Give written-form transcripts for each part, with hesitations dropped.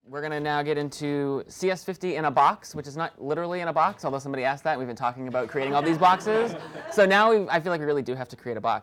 We're going to now get into CS50 in a box, which is not literally in a box, although somebody asked that. We've been talking about creating all these boxes. So now I feel like we really do have to create a box.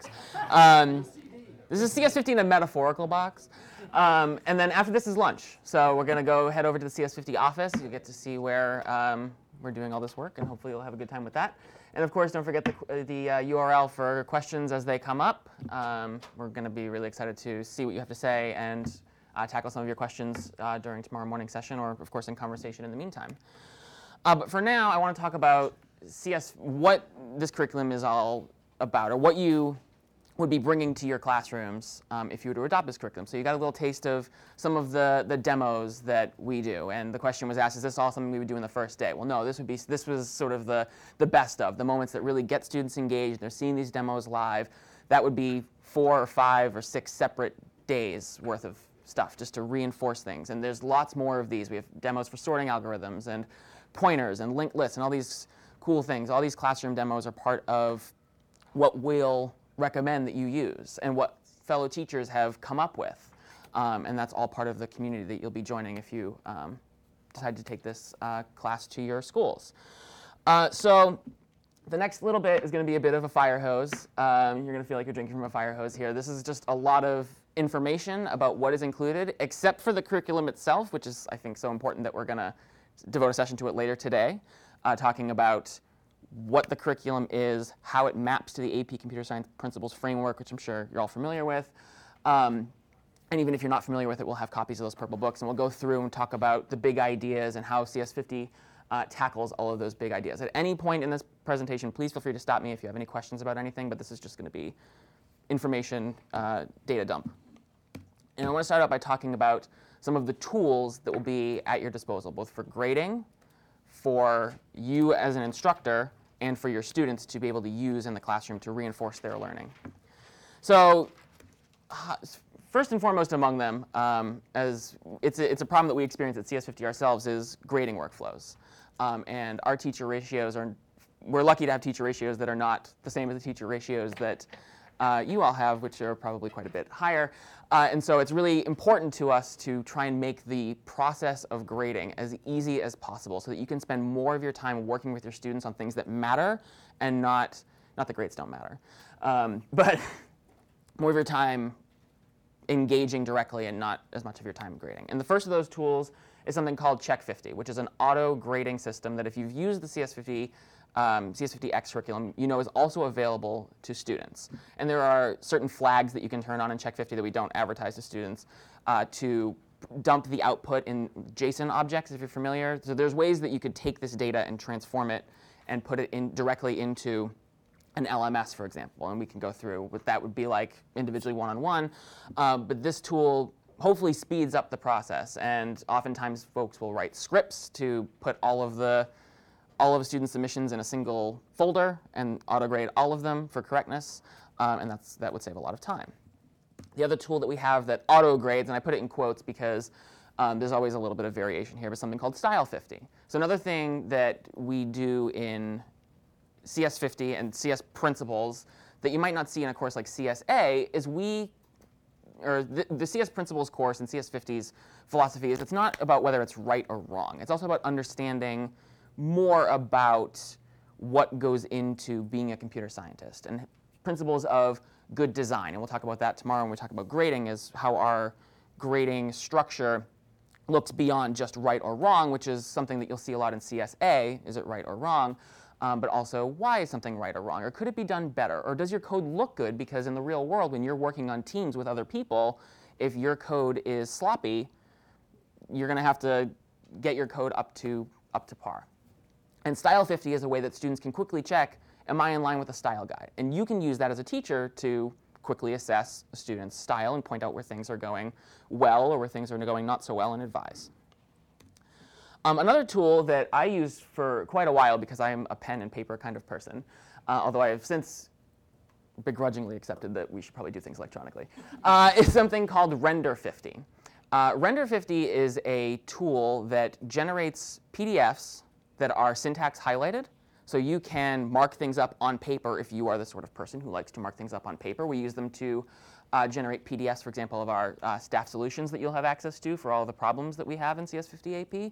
This is CS50 in a metaphorical box. And then after this is lunch. So we're going to head over to the CS50 office. You'll get to see where we're doing all this work, and hopefully you'll have a good time with that. And of course, don't forget the URL for questions as they come up. We're going to be really excited to see what you have to say and tackle some of your questions during tomorrow morning's session, or of course in conversation in the meantime. But for now, I want to talk about what this curriculum is all about, or what you would be bringing to your classrooms if you were to adopt this curriculum. So you got a little taste of some of the demos that we do, and the question was asked, is this all something we would do in the first day? Well, no, this was sort of the best of, the moments that really get students engaged. They're seeing these demos live. That would be 4 or 5 or 6 separate days worth of stuff just to reinforce things. And there's lots more of these. We have demos for sorting algorithms and pointers and linked lists and all these cool things. All these classroom demos are part of what we'll recommend that you use and what fellow teachers have come up with. And that's all part of the community that you'll be joining if you decide to take this class to your schools. So the next little bit is going to be a bit of a fire hose. You're going to feel like you're drinking from a fire hose here. This is just a lot of information about what is included, except for the curriculum itself, which is, I think, so important that we're going to devote a session to it later today, talking about what the curriculum is, how it maps to the AP Computer Science Principles Framework, which I'm sure you're all familiar with. And even if you're not familiar with it, we'll have copies of those purple books, and we'll go through and talk about the big ideas and how CS50 tackles all of those big ideas. At any point in this presentation, please feel free to stop me if you have any questions about anything, but this is just going to be information data dump. And I want to start out by talking about some of the tools that will be at your disposal, both for grading, for you as an instructor, and for your students to be able to use in the classroom to reinforce their learning. So first and foremost among them, as it's a problem that we experience at CS50 ourselves, is grading workflows. And our teacher ratios we're lucky to have teacher ratios that are not the same as the teacher ratios that you all have, which are probably quite a bit higher. And so it's really important to us to try and make the process of grading as easy as possible so that you can spend more of your time working with your students on things that matter and not that grades don't matter, but more of your time engaging directly and not as much of your time grading. And the first of those tools is something called Check50, which is an auto grading system that if you've used the CS50X curriculum, you know is also available to students. And there are certain flags that you can turn on in Check50 that we don't advertise to students to dump the output in JSON objects, if you're familiar. So there's ways that you could take this data and transform it and put it directly into an LMS, for example, and we can go through what that would be like individually one-on-one. But this tool hopefully speeds up the process, and oftentimes folks will write scripts to put all of student submissions in a single folder and auto-grade all of them for correctness, and that would save a lot of time. The other tool that we have that auto-grades, and I put it in quotes because there's always a little bit of variation here, but something called Style50. So another thing that we do in CS50 and CS Principles that you might not see in a course like CSA is the CS Principles course and CS50's philosophy is it's not about whether it's right or wrong. It's also about understanding more about what goes into being a computer scientist and principles of good design. And we'll talk about that tomorrow when we talk about grading, is how our grading structure looks beyond just right or wrong, which is something that you'll see a lot in CSA, is it right or wrong? But also, why is something right or wrong? Or could it be done better? Or does your code look good? Because in the real world, when you're working on teams with other people, if your code is sloppy, you're going to have to get your code up to par. And Style50 is a way that students can quickly check, am I in line with the style guide? And you can use that as a teacher to quickly assess a student's style and point out where things are going well or where things are going not so well and advise. Another tool that I used for quite a while, because I am a pen and paper kind of person, although I have since begrudgingly accepted that we should probably do things electronically, is something called Render50. Render50 is a tool that generates PDFs that are syntax highlighted. So you can mark things up on paper if you are the sort of person who likes to mark things up on paper. We use them to generate PDFs, for example, of our staff solutions that you'll have access to for all the problems that we have in CS50 AP.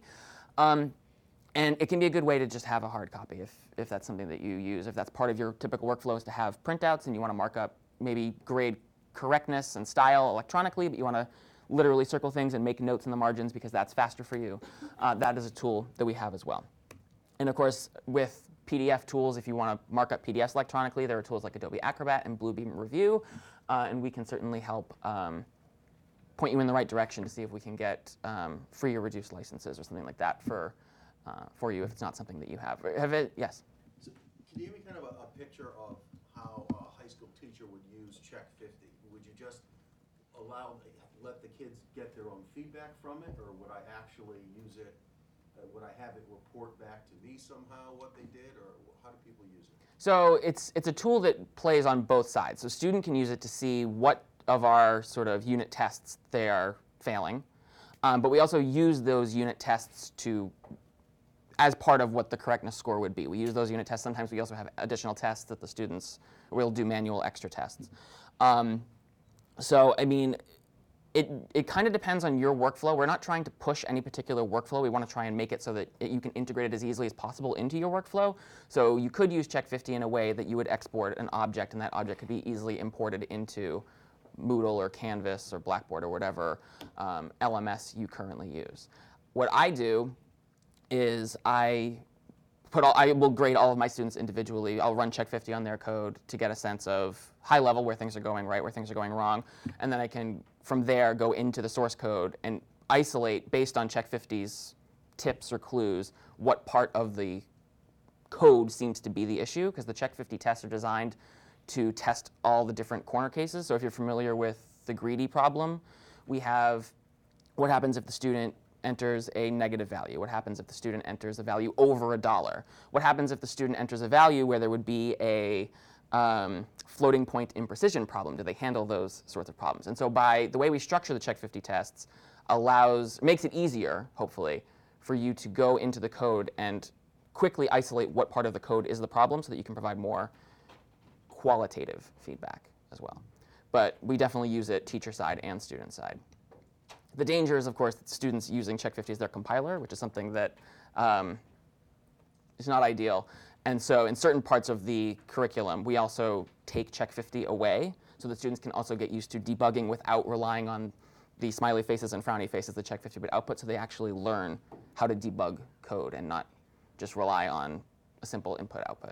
And it can be a good way to just have a hard copy if that's something that you use. If that's part of your typical workflow is to have printouts and you want to mark up, maybe grade correctness and style electronically, but you want to literally circle things and make notes in the margins because that's faster for you, that is a tool that we have as well. And of course, with PDF tools, if you want to mark up PDFs electronically, there are tools like Adobe Acrobat and Bluebeam Review, and we can certainly help point you in the right direction to see if we can get free or reduced licenses or something like that for you if it's not something that you have. Yes? So can you give me kind of a picture of how a high school teacher would use Check 50? Would you just let the kids get their own feedback from it, or would I actually use it? Would I have it report back to me somehow what they did, or how do people use it? So it's a tool that plays on both sides. So a student can use it to see what of our sort of unit tests they are failing, but we also use those unit tests as part of what the correctness score would be. We use those unit tests. Sometimes we also have additional tests that the students will do manual extra tests. So I mean, it kind of depends on your workflow. We're not trying to push any particular workflow. We want to try and make it so that you can integrate it as easily as possible into your workflow. So you could use Check 50 in a way that you would export an object, and that object could be easily imported into Moodle or Canvas or Blackboard or whatever LMS you currently use. What I do is I will grade all of my students individually. I'll run Check 50 on their code to get a sense of high level where things are going right, where things are going wrong, and then I can from there go into the source code and isolate based on Check 50's tips or clues what part of the code seems to be the issue, because the Check 50 tests are designed to test all the different corner cases. So if you're familiar with the greedy problem, we have what happens if the student enters a negative value? What happens if the student enters a value over $1? What happens if the student enters a value where there would be a floating point imprecision problem? Do they handle those sorts of problems? And so by the way we structure the Check 50 tests makes it easier, hopefully, for you to go into the code and quickly isolate what part of the code is the problem so that you can provide more qualitative feedback as well. But we definitely use it teacher side and student side. The danger is, of course, that students using Check 50 as their compiler, which is something that is not ideal. And so in certain parts of the curriculum, we also take Check 50 away so that students can also get used to debugging without relying on the smiley faces and frowny faces the Check 50 would output, so they actually learn how to debug code and not just rely on a simple input-output.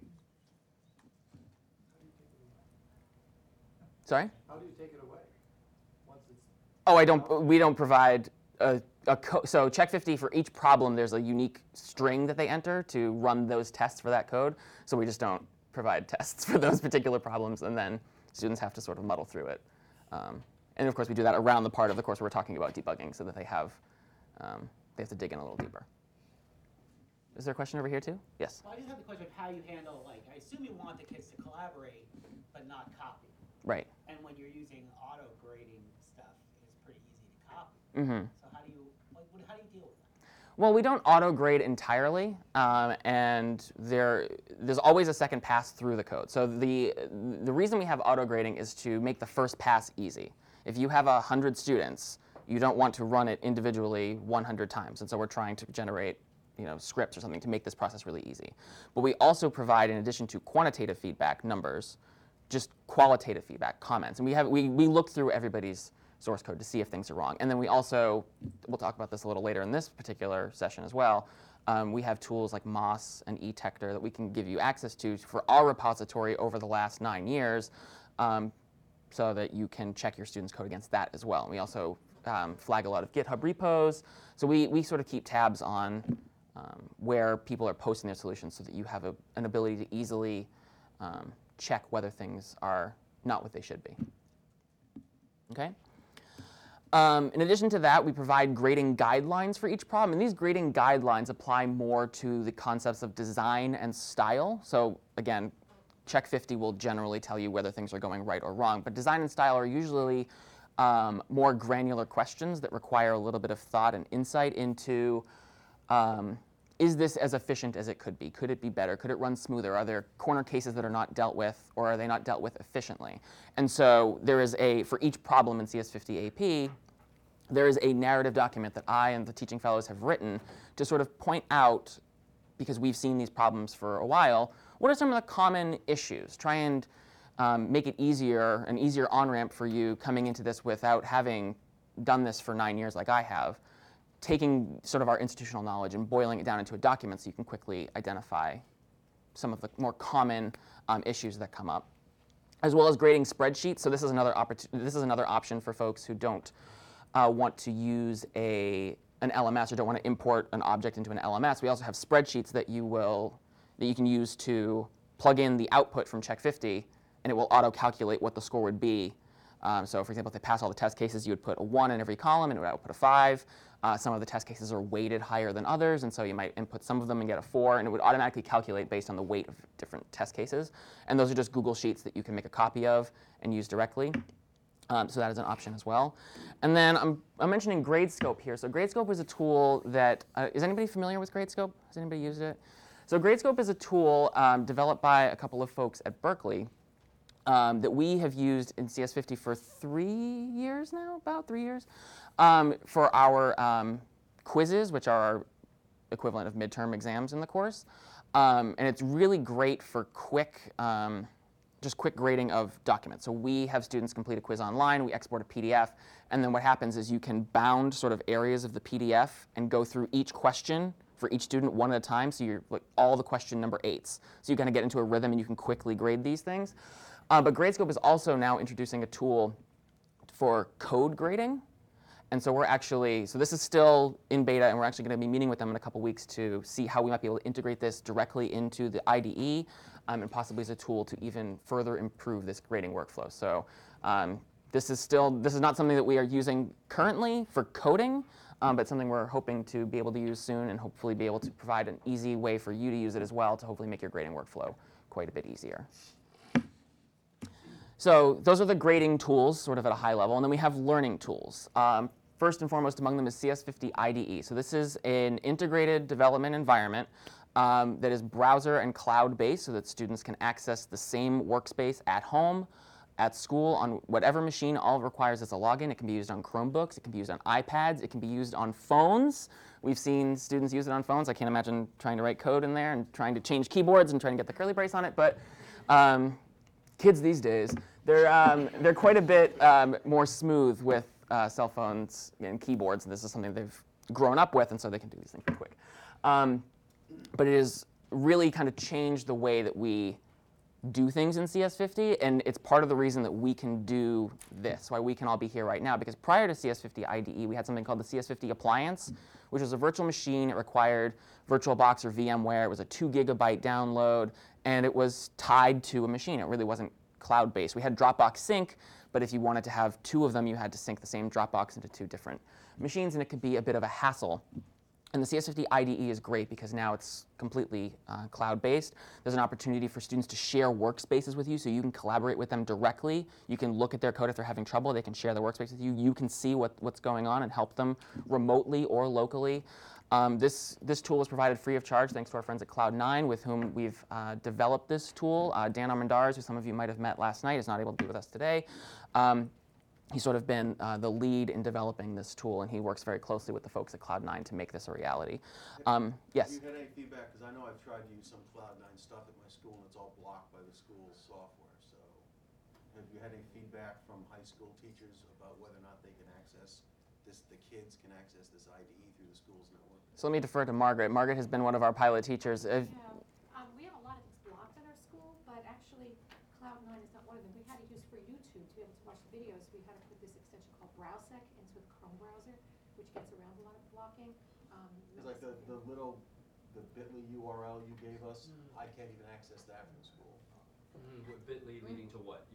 Sorry? How do you take it away once it's... Oh, we don't provide so Check 50, for each problem, there's a unique string that they enter to run those tests for that code. So we just don't provide tests for those particular problems, and then students have to sort of muddle through it. And of course, we do that around the part of the course where we're talking about debugging, so that they have to dig in a little deeper. Is there a question over here too? Yes. Well, I just have the question of how you handle, like, I assume you want the kids to collaborate, but not copy. Right. And when you're using auto grading stuff, it's pretty easy to copy. Mm-hmm. So how do you deal with that? Well, we don't auto grade entirely, and there's always a second pass through the code. So the reason we have auto grading is to make the first pass easy. If you have 100 students, you don't want to run it individually 100 times, and so we're trying to generate scripts or something to make this process really easy. But we also provide, in addition to quantitative feedback, numbers, just qualitative feedback, comments. And we look through everybody's source code to see if things are wrong. And then we also, we'll talk about this a little later in this particular session as well, we have tools like Moss and eTector that we can give you access to for our repository over the last 9 years, so that you can check your students' code against that as well. And we also flag a lot of GitHub repos. So we sort of keep tabs on where people are posting their solutions so that you have an ability to easily check whether things are not what they should be. Okay? In addition to that, we provide grading guidelines for each problem, and these grading guidelines apply more to the concepts of design and style. So again, Check 50 will generally tell you whether things are going right or wrong, but design and style are usually more granular questions that require a little bit of thought and insight into is this as efficient as it could be? Could it be better? Could it run smoother? Are there corner cases that are not dealt with, or are they not dealt with efficiently? And so there is for each problem in CS50 AP, there is a narrative document that I and the teaching fellows have written to sort of point out, because we've seen these problems for a while, what are some of the common issues? Try and make it an easier on-ramp for you coming into this without having done this for 9 years like I have, taking sort of our institutional knowledge and boiling it down into a document so you can quickly identify some of the more common issues that come up, as well as grading spreadsheets. So this is another option for folks who don't want to use an LMS or don't want to import an object into an LMS. We also have spreadsheets that you can use to plug in the output from Check 50, and it will auto-calculate what the score would be. So for example, if they pass all the test cases, you would put a 1 in every column, and it would output a 5. Some of the test cases are weighted higher than others, and so you might input some of them and get a 4, and it would automatically calculate based on the weight of different test cases. And those are just Google Sheets that you can make a copy of and use directly. So that is an option as well. And then I'm mentioning Gradescope here. So Gradescope is a tool that, is anybody familiar with Gradescope? Has anybody used it? So Gradescope is a tool developed by a couple of folks at Berkeley that we have used in CS50 for 3 years now, about 3 years, for our quizzes, which are our equivalent of midterm exams in the course. And it's really great for just quick grading of documents. So we have students complete a quiz online, we export a PDF, and then what happens is you can bound sort of areas of the PDF and go through each question for each student one at a time, so you're like all the question number 8s. So you kind of get into a rhythm and you can quickly grade these things. But Gradescope is also now introducing a tool for code grading. And so this is still in beta, and we're actually going to be meeting with them in a couple weeks to see how we might be able to integrate this directly into the IDE, and possibly as a tool to even further improve this grading workflow. So this is not something that we are using currently for coding, but something we're hoping to be able to use soon, and hopefully be able to provide an easy way for you to use it as well to hopefully make your grading workflow quite a bit easier. So those are the grading tools, sort of at a high level, and then we have learning tools. First and foremost among them is CS50 IDE. So this is an integrated development environment that is browser and cloud-based, so that students can access the same workspace at home, at school, on whatever machine. All it requires is a login. It can be used on Chromebooks. It can be used on iPads. It can be used on phones. We've seen students use it on phones. I can't imagine trying to write code in there and trying to change keyboards and trying to get the curly brace on it, but kids these days, they're quite a bit more smooth with cell phones and keyboards, and this is something they've grown up with, and so they can do these things pretty quick. But it has really kind of changed the way that we do things in CS50, and it's part of the reason that we can do this, why we can all be here right now, because prior to CS50 IDE, we had something called the CS50 Appliance, which was a virtual machine. It required VirtualBox or VMware. It was a 2 gigabyte download, and it was tied to a machine. It really wasn't cloud-based. We had Dropbox Sync, but if you wanted to have 2 of them, you had to sync the same Dropbox into 2 different machines, and it could be a bit of a hassle. And the CS50 IDE is great because now it's completely cloud-based. There's an opportunity for students to share workspaces with you, so you can collaborate with them directly. You can look at their code if they're having trouble. They can share their workspace with you. You can see what's going on and help them remotely or locally. This tool is provided free of charge thanks to our friends at Cloud9, with whom we've developed this tool. Dan Armendariz, who some of you might have met last night, is not able to be with us today. He's sort of been the lead in developing this tool, and he works very closely with the folks at Cloud9 to make this a reality. Yes? Have you had any feedback? Because I know I've tried to use some Cloud9 stuff at my school, and it's all blocked by the school's software. So have you had any feedback from high school teachers about whether or not they can access this, the kids can access this IDE through the school's network? So let me defer to Margaret. Margaret has been one of our pilot teachers. Yeah, we have a lot of things blocked at our school, but actually Cloud9 is not one of them. We had to use for YouTube to be able to watch the videos. We had to put this extension called BrowSec into the Chrome browser, which gets around a lot of blocking. It's like the bit.ly URL you gave us, I can't even access that from school. With bit.ly leading to what?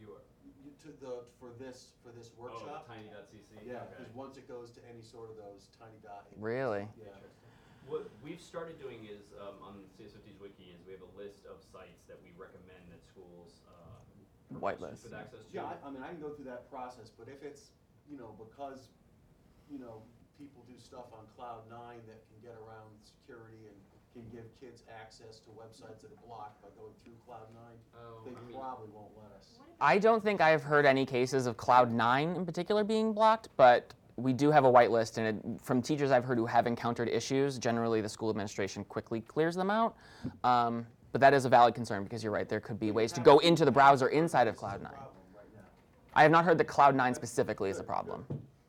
For this workshop. Oh, tiny.cc? Yeah, Okay. because once it goes to any sort of those tiny dot. Really? Yeah. What we've started doing is, on CS50's wiki, is we have a list of sites that we recommend that schools Whitelist. with access to. Yeah, I mean, I can go through that process, but if it's, because, people do stuff on Cloud9 that can get around security and can give kids access to websites that are blocked by going through Cloud9, Oh, they I mean- probably won't let us. I don't think I've heard any cases of Cloud9 in particular being blocked, but we do have a whitelist, and from teachers I've heard who have encountered issues, generally the school administration quickly clears them out. But that is a valid concern because you're right, there could be ways to go into the browser inside of This is a Cloud9. problem right now. I have not heard that Cloud9 specifically is a problem.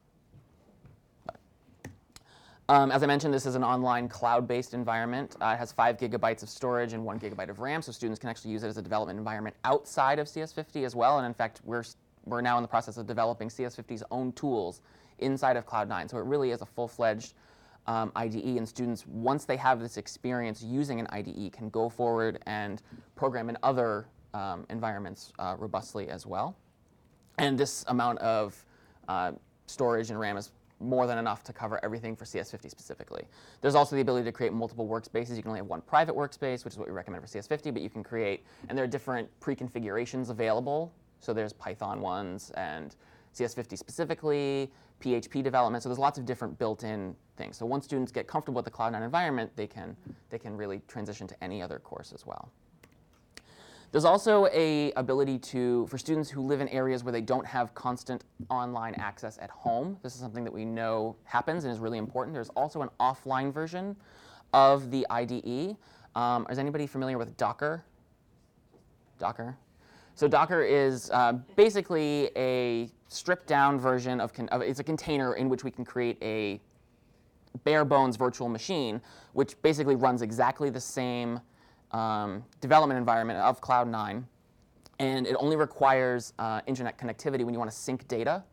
As I mentioned, this is an online cloud-based environment. It has 5 gigabytes of storage and 1 gigabyte of RAM, so students can actually use it as a development environment outside of CS50 as well. And in fact, we're now in the process of developing CS50's own tools inside of Cloud9. So it really is a full-fledged IDE, and students, once they have this experience using an IDE, can go forward and program in other environments robustly as well. And this amount of storage and RAM is more than enough to cover everything for CS50 specifically. There's also the ability to create multiple workspaces. You can only have one private workspace, which is what we recommend for CS50, but you can create, and there are different pre-configurations available. So there's Python ones and CS50 specifically, PHP development. So there's lots of different built-in things. So once students get comfortable with the Cloud9 environment, they can really transition to any other course as well. There's also a ability for students who live in areas where they don't have constant online access at home. This is something that we know happens and is really important. There's also an offline version of the IDE. Is anybody familiar with Docker? Docker? So Docker is basically a stripped down version of it's a container in which we can create a bare bones virtual machine, which basically runs exactly the same development environment of Cloud9, and it only requires internet connectivity when you want to sync data.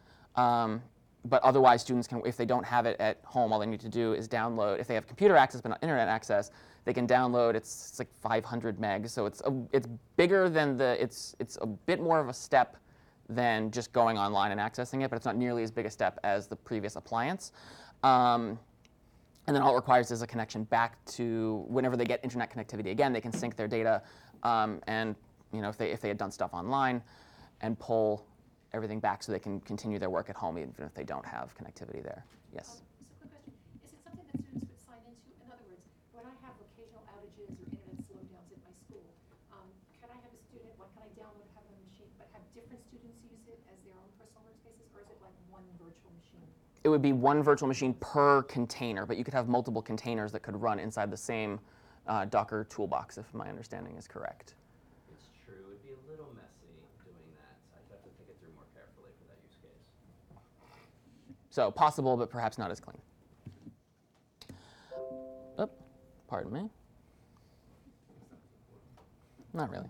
But otherwise, students can, if they don't have it at home, all they need to do is download. If they have computer access but not internet access, they can download. It's like 500 megs, so it's bigger than it's a bit more of a step than just going online and accessing it, but it's not nearly as big a step as the previous appliance. And then all it requires is a connection back to whenever they get internet connectivity again, they can sync their data, and if they had done stuff online, and pull everything back so they can continue their work at home even if they don't have connectivity there. Yes. Just a quick question. Is it something that students would sign into? In other words, when I have occasional outages or internet slowdowns at my school, can I have a student, what can I download, have on a machine, but have different students use it as their own personal workspaces, or is it like one virtual machine? It would be one virtual machine per container, but you could have multiple containers that could run inside the same Docker toolbox, if my understanding is correct. It's true. It'd be a little messy doing that. I'd have to think it through more carefully for that use case. So possible, but perhaps not as clean. Oh, pardon me. Not really.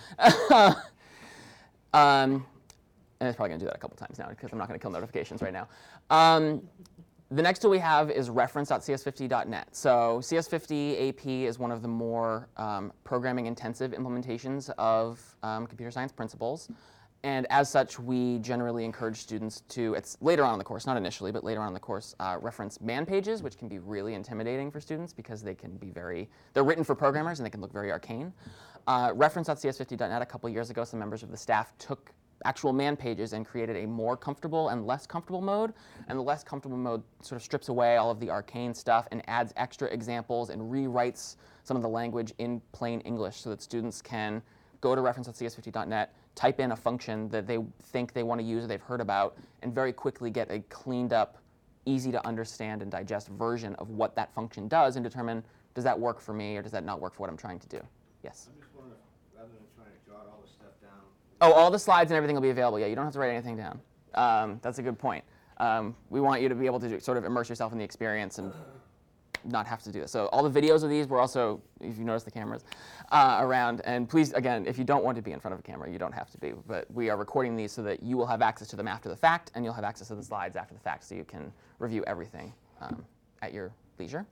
And it's probably going to do that a couple times now because I'm not going to kill notifications right now. The next tool we have is reference.cs50.net. So CS50 AP is one of the more programming-intensive implementations of computer science principles. And as such, we generally encourage students to, it's later on in the course, not initially, but later on in the course, reference man pages, which can be really intimidating for students because they can be they're written for programmers and they can look very arcane. Reference.cs50.net, a couple years ago, some members of the staff took actual man pages and created a more comfortable and less comfortable mode. And the less comfortable mode sort of strips away all of the arcane stuff and adds extra examples and rewrites some of the language in plain English so that students can go to reference.cs50.net, type in a function that they think they want to use or they've heard about, and very quickly get a cleaned up, easy to understand and digest version of what that function does and determine, does that work for me or does that not work for what I'm trying to do? Yes? I'm just wondering, rather than trying to jot all this stuff down. Oh, all the slides and everything will be available. Yeah, you don't have to write anything down. That's a good point. We want you to be able to sort of immerse yourself in the experience and not have to do this. So all the videos of these, we're also, if you notice the cameras around, and please, again, if you don't want to be in front of a camera, you don't have to be, but we are recording these so that you will have access to them after the fact, and you'll have access to the slides after the fact so you can review everything at your leisure.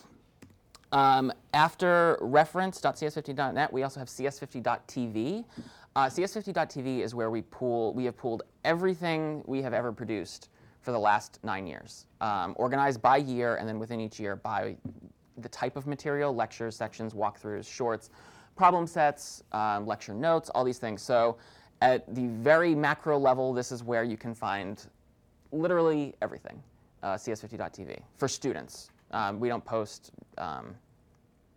After reference.cs50.net, we also have cs50.tv. cs50.tv is where we have pooled everything we have ever produced for the last 9 years, organized by year, and then within each year by the type of material, lectures, sections, walkthroughs, shorts, problem sets, lecture notes, all these things. So at the very macro level, this is where you can find literally everything, cs50.tv, for students. We don't post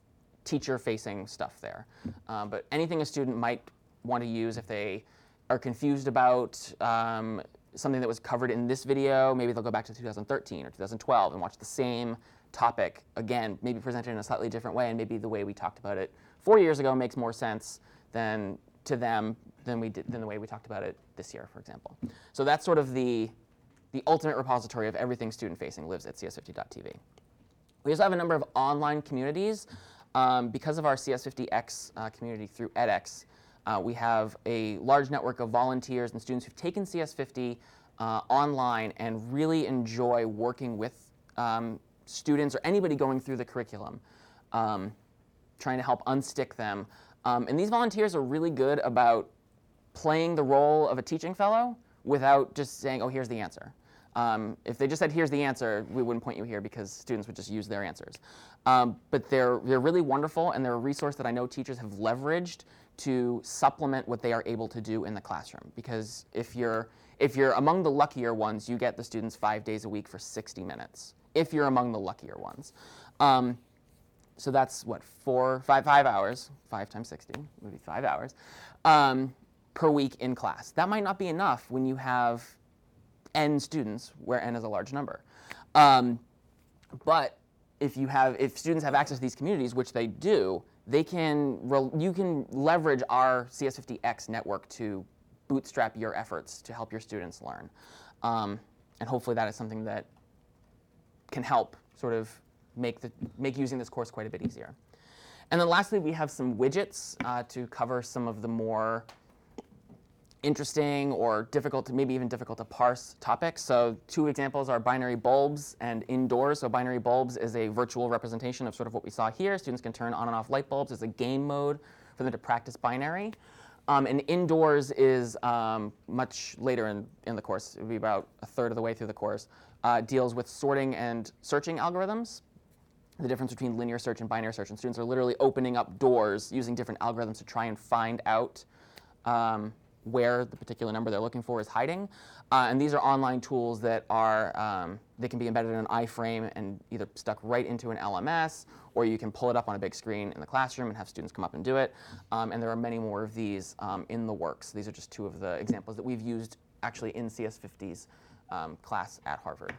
teacher-facing stuff there. But anything a student might want to use if they are confused about something that was covered in this video, maybe they'll go back to 2013 or 2012 and watch the same topic again, maybe presented in a slightly different way, and maybe the way we talked about it 4 years ago makes more sense than to them than the way we talked about it this year, for example. So that's sort of the ultimate repository of everything student-facing lives at cs50.tv. We also have a number of online communities. Because of our CS50X community through edX, we have a large network of volunteers and students who've taken CS50 online and really enjoy working with students or anybody going through the curriculum, trying to help unstick them. And these volunteers are really good about playing the role of a teaching fellow without just saying, oh, here's the answer. If they just said, here's the answer, we wouldn't point you here because students would just use their answers. But they're really wonderful, and they're a resource that I know teachers have leveraged to supplement what they are able to do in the classroom. Because if you're among the luckier ones, you get the students 5 days a week for 60 minutes, if you're among the luckier ones. So that's what, 5 hours, 5 times 60 would be 5 hours, per week in class. That might not be enough when you have N students, where N is a large number. But if students have access to these communities, which they do, you can leverage our CS50X network to bootstrap your efforts to help your students learn. And hopefully that is something that can help sort of make using this course quite a bit easier. And then lastly, we have some widgets to cover some of the more interesting or difficult, maybe even difficult to parse topics. So 2 examples are binary bulbs and indoors. So binary bulbs is a virtual representation of sort of what we saw here. Students can turn on and off light bulbs as a game mode for them to practice binary. And indoors is much later in the course. It would be about a third of the way through the course. Deals with sorting and searching algorithms, the difference between linear search and binary search. And students are literally opening up doors using different algorithms to try and find out where the particular number they're looking for is hiding. And these are online tools that are, they can be embedded in an iframe and either stuck right into an LMS, or you can pull it up on a big screen in the classroom and have students come up and do it. And there are many more of these in the works. These are just 2 of the examples that we've used actually in CS50's class at Harvard.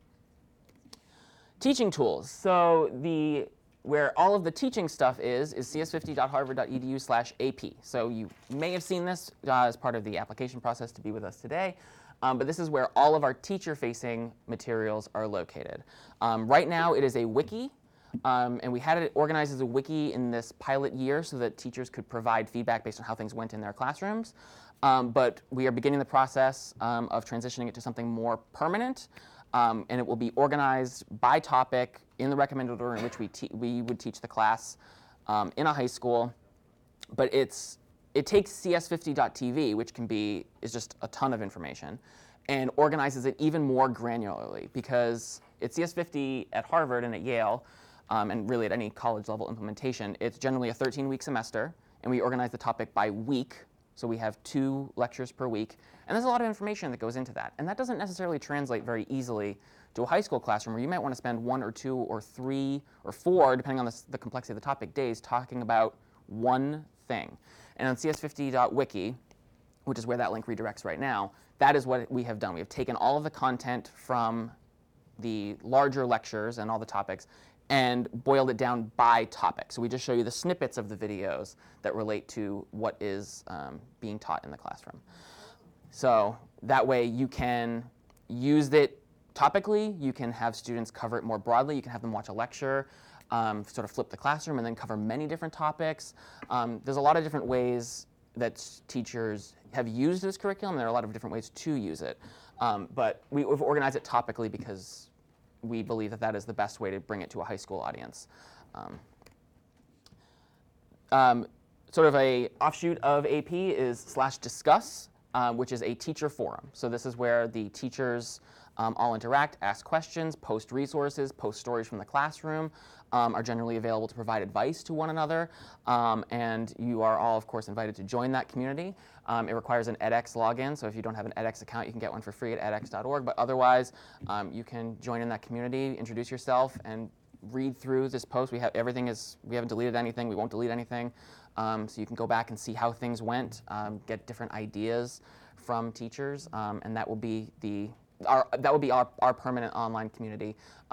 Teaching tools. So where all of the teaching stuff is cs50.harvard.edu/AP. So you may have seen this as part of the application process to be with us today, but this is where all of our teacher-facing materials are located. Right now it is a wiki, and we had it organized as a wiki in this pilot year so that teachers could provide feedback based on how things went in their classrooms. But we are beginning the process of transitioning it to something more permanent, and it will be organized by topic in the recommended order in which we would teach the class in a high school. But it takes cs50.tv, which is just a ton of information, and organizes it even more granularly, because at CS50 at Harvard and at Yale, and really at any college level implementation, it's generally a 13-week semester, and we organize the topic by week. So we have 2 lectures per week, and there's a lot of information that goes into that. And that doesn't necessarily translate very easily to a high school classroom where you might want to spend 1 or 2 or 3 or 4, depending on the complexity of the topic, days talking about one thing. And on cs50.wiki, which is where that link redirects right now, that is what we have done. We have taken all of the content from the larger lectures and all the topics and boiled it down by topic. So we just show you the snippets of the videos that relate to what is being taught in the classroom. So that way you can use it topically, you can have students cover it more broadly, you can have them watch a lecture, sort of flip the classroom and then cover many different topics. There's a lot of different ways that teachers have used this curriculum, and there are a lot of different ways to use it. But we've organized it topically because we believe that is the best way to bring it to a high school audience. Sort of a offshoot of AP is /discuss, which is a teacher forum. So this is where the teachers all interact, ask questions, post resources, post stories from the classroom, are generally available to provide advice to one another. And you are all, of course, invited to join that community. It requires an edX login, so if you don't have an edX account, you can get one for free at edX.org. But otherwise, you can join in that community, introduce yourself, and read through this post. We haven't deleted anything. We won't delete anything. So you can go back and see how things went, get different ideas from teachers, and that will be our permanent online community.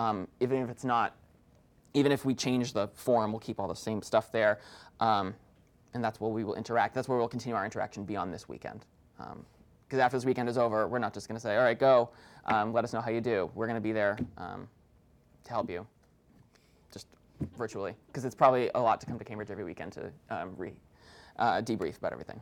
Even if we change the forum, we'll keep all the same stuff there, and that's where we will interact. That's where we'll continue our interaction beyond this weekend. Because after this weekend is over, we're not just going to say, all right, go, let us know how you do. We're going to be there to help you, just virtually, because it's probably a lot to come to Cambridge every weekend to debrief about everything.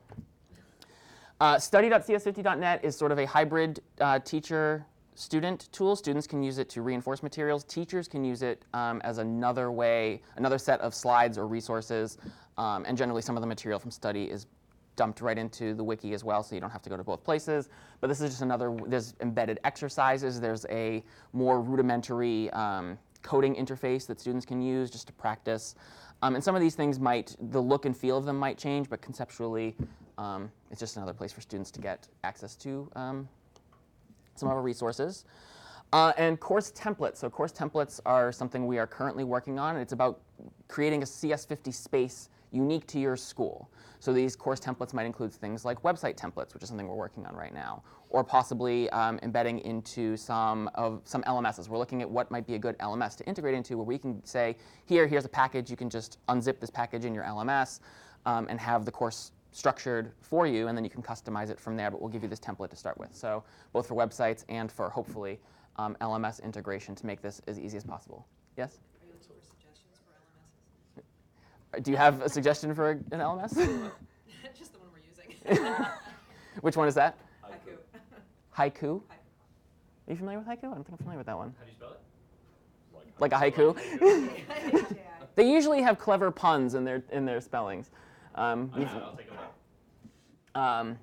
Study.cs50.net is sort of a hybrid teacher-student tool. Students can use it to reinforce materials. Teachers can use it as another set of slides or resources, and generally some of the material from Study is dumped right into the wiki as well, so you don't have to go to both places. But this is just there's embedded exercises. There's a more rudimentary coding interface that students can use just to practice. And some of these things the look and feel of them might change, but conceptually, it's just another place for students to get access to some of our resources. And course templates. So course templates are something we are currently working on, and it's about creating a CS50 space unique to your school. So these course templates might include things like website templates, which is something we're working on right now, or possibly embedding into some LMSs. We're looking at what might be a good LMS to integrate into, where we can say, here's a package, you can just unzip this package in your LMS and have the course structured for you, and then you can customize it from there, but we'll give you this template to start with. So both for websites and for, hopefully, LMS integration to make this as easy as possible. Yes? Are you looking for suggestions for LMSs? Do you have a suggestion for an LMS? Just the one we're using. Which one is that? Haiku. Haiku? Are you familiar with Haiku? I don't think I'm familiar with that one. How do you spell it? Like a haiku? They usually have clever puns in their spellings. I'll take a look.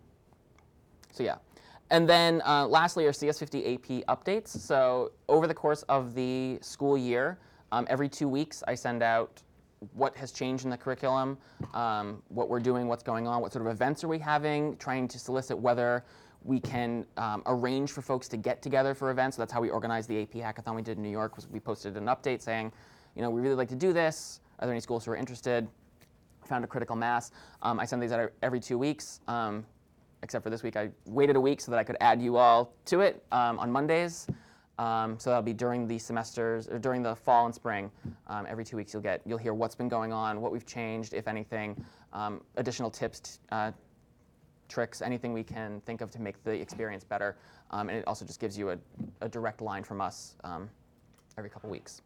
So yeah. And then lastly are CS50 AP updates. So over the course of the school year, every 2 weeks I send out what has changed in the curriculum, what we're doing, what's going on, what sort of events are we having, trying to solicit whether we can arrange for folks to get together for events. So that's how we organized the AP hackathon we did in New York. Was we posted an update saying, we really like to do this. Are there any schools who are interested? Found a critical mass. I send these out every 2 weeks, except for this week. I waited a week so that I could add you all to it on Mondays. So that'll be during the semesters, or during the fall and spring. Every 2 weeks you'll hear what's been going on, what we've changed, if anything, additional tips, tricks, anything we can think of to make the experience better. And it also just gives you a direct line from us every couple weeks.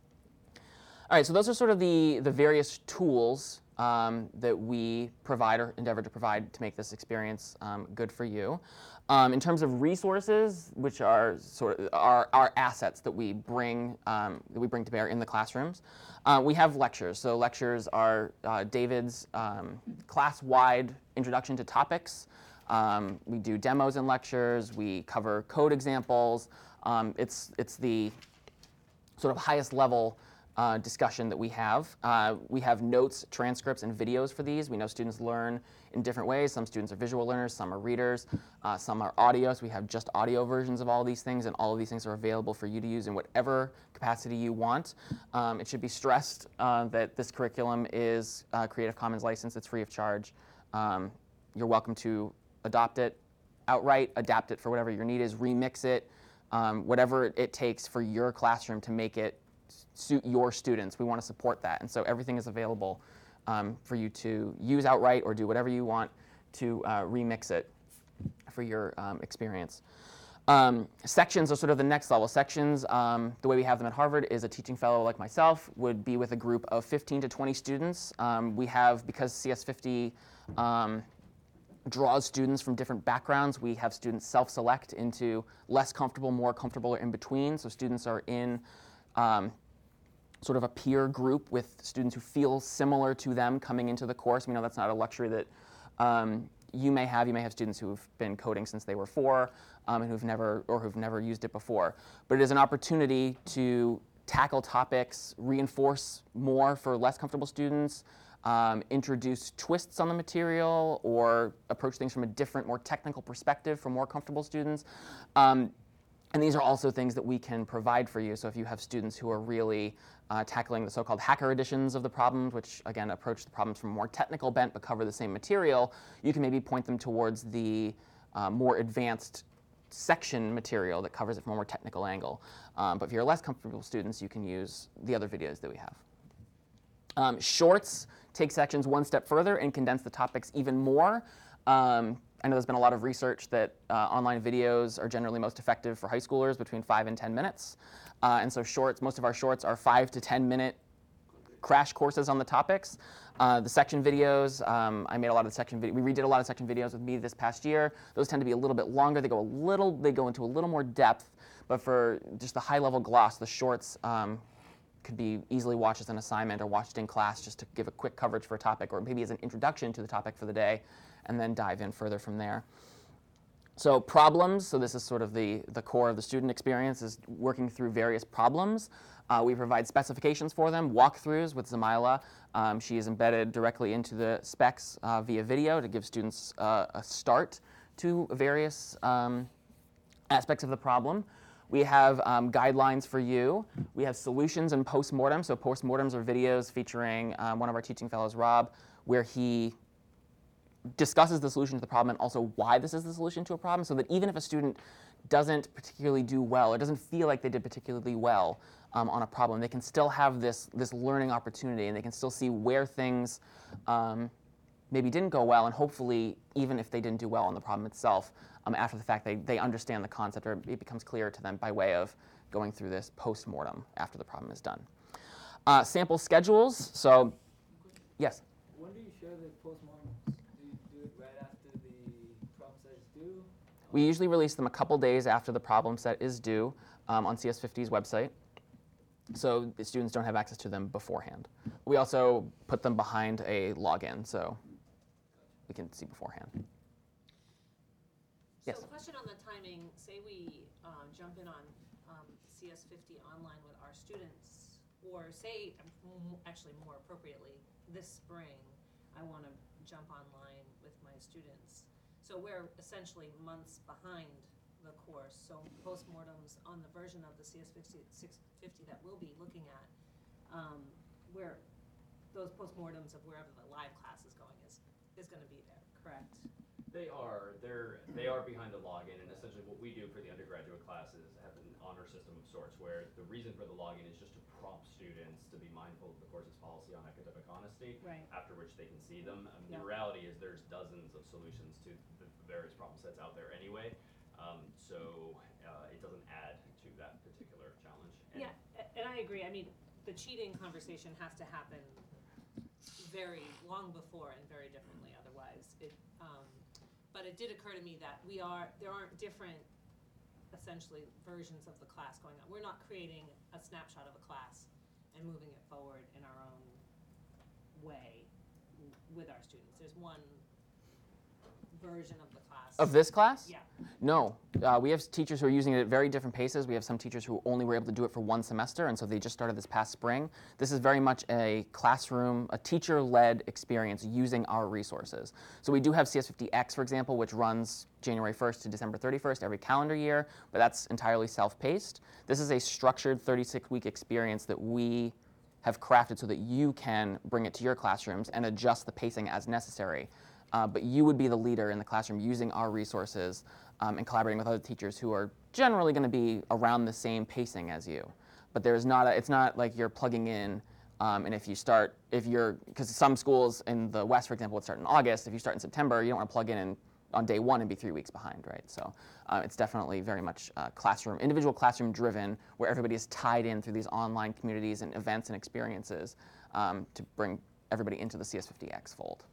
All right, so those are sort of the various tools that we provide or endeavor to provide to make this experience good for you. In terms of resources, which are sort of our assets that we bring to bear in the classrooms, we have lectures. So lectures are David's class-wide introduction to topics. We do demos in lectures. We cover code examples. It's the sort of highest level discussion that we have. We have notes, transcripts, and videos for these. We know students learn in different ways. Some students are visual learners, some are readers, some are audio. So we have just audio versions of all these things, and all of these things are available for you to use in whatever capacity you want. It should be stressed that this curriculum is Creative Commons licensed. It's free of charge. You're welcome to adopt it outright, adapt it for whatever your need is, remix it, whatever it takes for your classroom to make it suit your students. We want to support that, and so everything is available for you to use outright or do whatever you want to remix it for your experience. Sections are sort of the next level. Sections, the way we have them at Harvard, is a teaching fellow like myself would be with a group of 15 to 20 students. We have, because CS50 draws students from different backgrounds, we have students self-select into less comfortable, more comfortable, or in between. So students are in sort of a peer group with students who feel similar to them coming into the course. We know that's not a luxury that you may have. You may have students who've been coding since they were 4 and who've never used it before. But it is an opportunity to tackle topics, reinforce more for less comfortable students, introduce twists on the material, or approach things from a different, more technical perspective for more comfortable students. And these are also things that we can provide for you. So if you have students who are really tackling the so-called hacker editions of the problems, which again approach the problems from a more technical bent but cover the same material, you can maybe point them towards the more advanced section material that covers it from a more technical angle. But if you're less comfortable students, you can use the other videos that we have. Shorts take sections one step further and condense the topics even more. I know there's been a lot of research that online videos are generally most effective for high schoolers between 5 and 10 minutes. And so most of our shorts are 5 to 10 minute crash courses on the topics. The section videos, I made a lot of we redid a lot of section videos with me this past year. Those tend to be a little bit longer. They go into a little more depth, but for just the high level gloss, the shorts could be easily watched as an assignment or watched in class just to give a quick coverage for a topic, or maybe as an introduction to the topic for the day, and then dive in further from there. So problems, so this is sort of the core of the student experience, is working through various problems. We provide specifications for them, walkthroughs with Zamaila. She is embedded directly into the specs via video to give students a start to various aspects of the problem. We have guidelines for you. We have solutions and postmortems. So postmortems are videos featuring one of our teaching fellows, Rob, where he discusses the solution to the problem and also why this is the solution to a problem, so that even if a student doesn't particularly do well or doesn't feel like they did particularly well on a problem, they can still have this learning opportunity, and they can still see where things maybe didn't go well, and hopefully, even if they didn't do well on the problem itself, after the fact they understand the concept, or it becomes clear to them by way of going through this post-mortem after the problem is done. Sample schedules, so yes? When do you share the postmortems? Do you do it right after the problem set is due? We usually release them a couple days after the problem set is due on CS50's website, so the students don't have access to them beforehand. We also put them behind a login, so we can see beforehand. Yes? So question on the timing, say we jump in on CS50 online with our students, or say, actually more appropriately, this spring, I want to jump online with my students. So we're essentially months behind the course, so postmortems on the version of the CS50 that we'll be looking at, where those postmortems of wherever the live class is going is going to be there, correct? They are behind the login, and essentially what we do for the undergraduate classes have an honor system of sorts, where the reason for the login is just to prompt students to be mindful of the course's policy on academic honesty, Right. after which they can see them. Yeah. The reality is there's dozens of solutions to the various problem sets out there anyway, so it doesn't add to that particular challenge. And And I agree. I mean, the cheating conversation has to happen very long before and very differently otherwise. But it did occur to me that there aren't different, essentially, versions of the class going on. We're not creating a snapshot of a class and moving it forward in our own way with our students. There's one version of the class. Of this class? Yeah. No. We have teachers who are using it at very different paces. We have some teachers who only were able to do it for one semester, and so they just started this past spring. This is very much a classroom, a teacher-led experience using our resources. So we do have CS50X, for example, which runs January 1st to December 31st every calendar year, but that's entirely self-paced. This is a structured 36-week experience that we have crafted so that you can bring it to your classrooms and adjust the pacing as necessary. But you would be the leader in the classroom using our resources and collaborating with other teachers who are generally going to be around the same pacing as you. But it's not like you're plugging in, and because some schools in the West, for example, would start in August. If you start in September, you don't want to plug in on day one and be 3 weeks behind, right? So it's definitely very much individual classroom driven, where everybody is tied in through these online communities and events and experiences to bring everybody into the CS50X fold.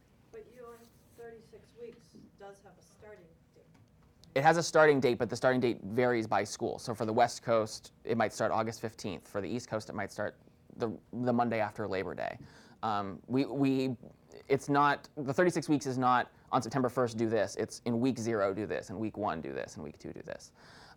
It has a starting date, but the starting date varies by school. So for the West Coast, it might start August 15th. For the East Coast, it might start the Monday after Labor Day. It's not, the 36 weeks is not on September 1st do this. It's in week 0 do this, and week 1 do this, and week 2 do this.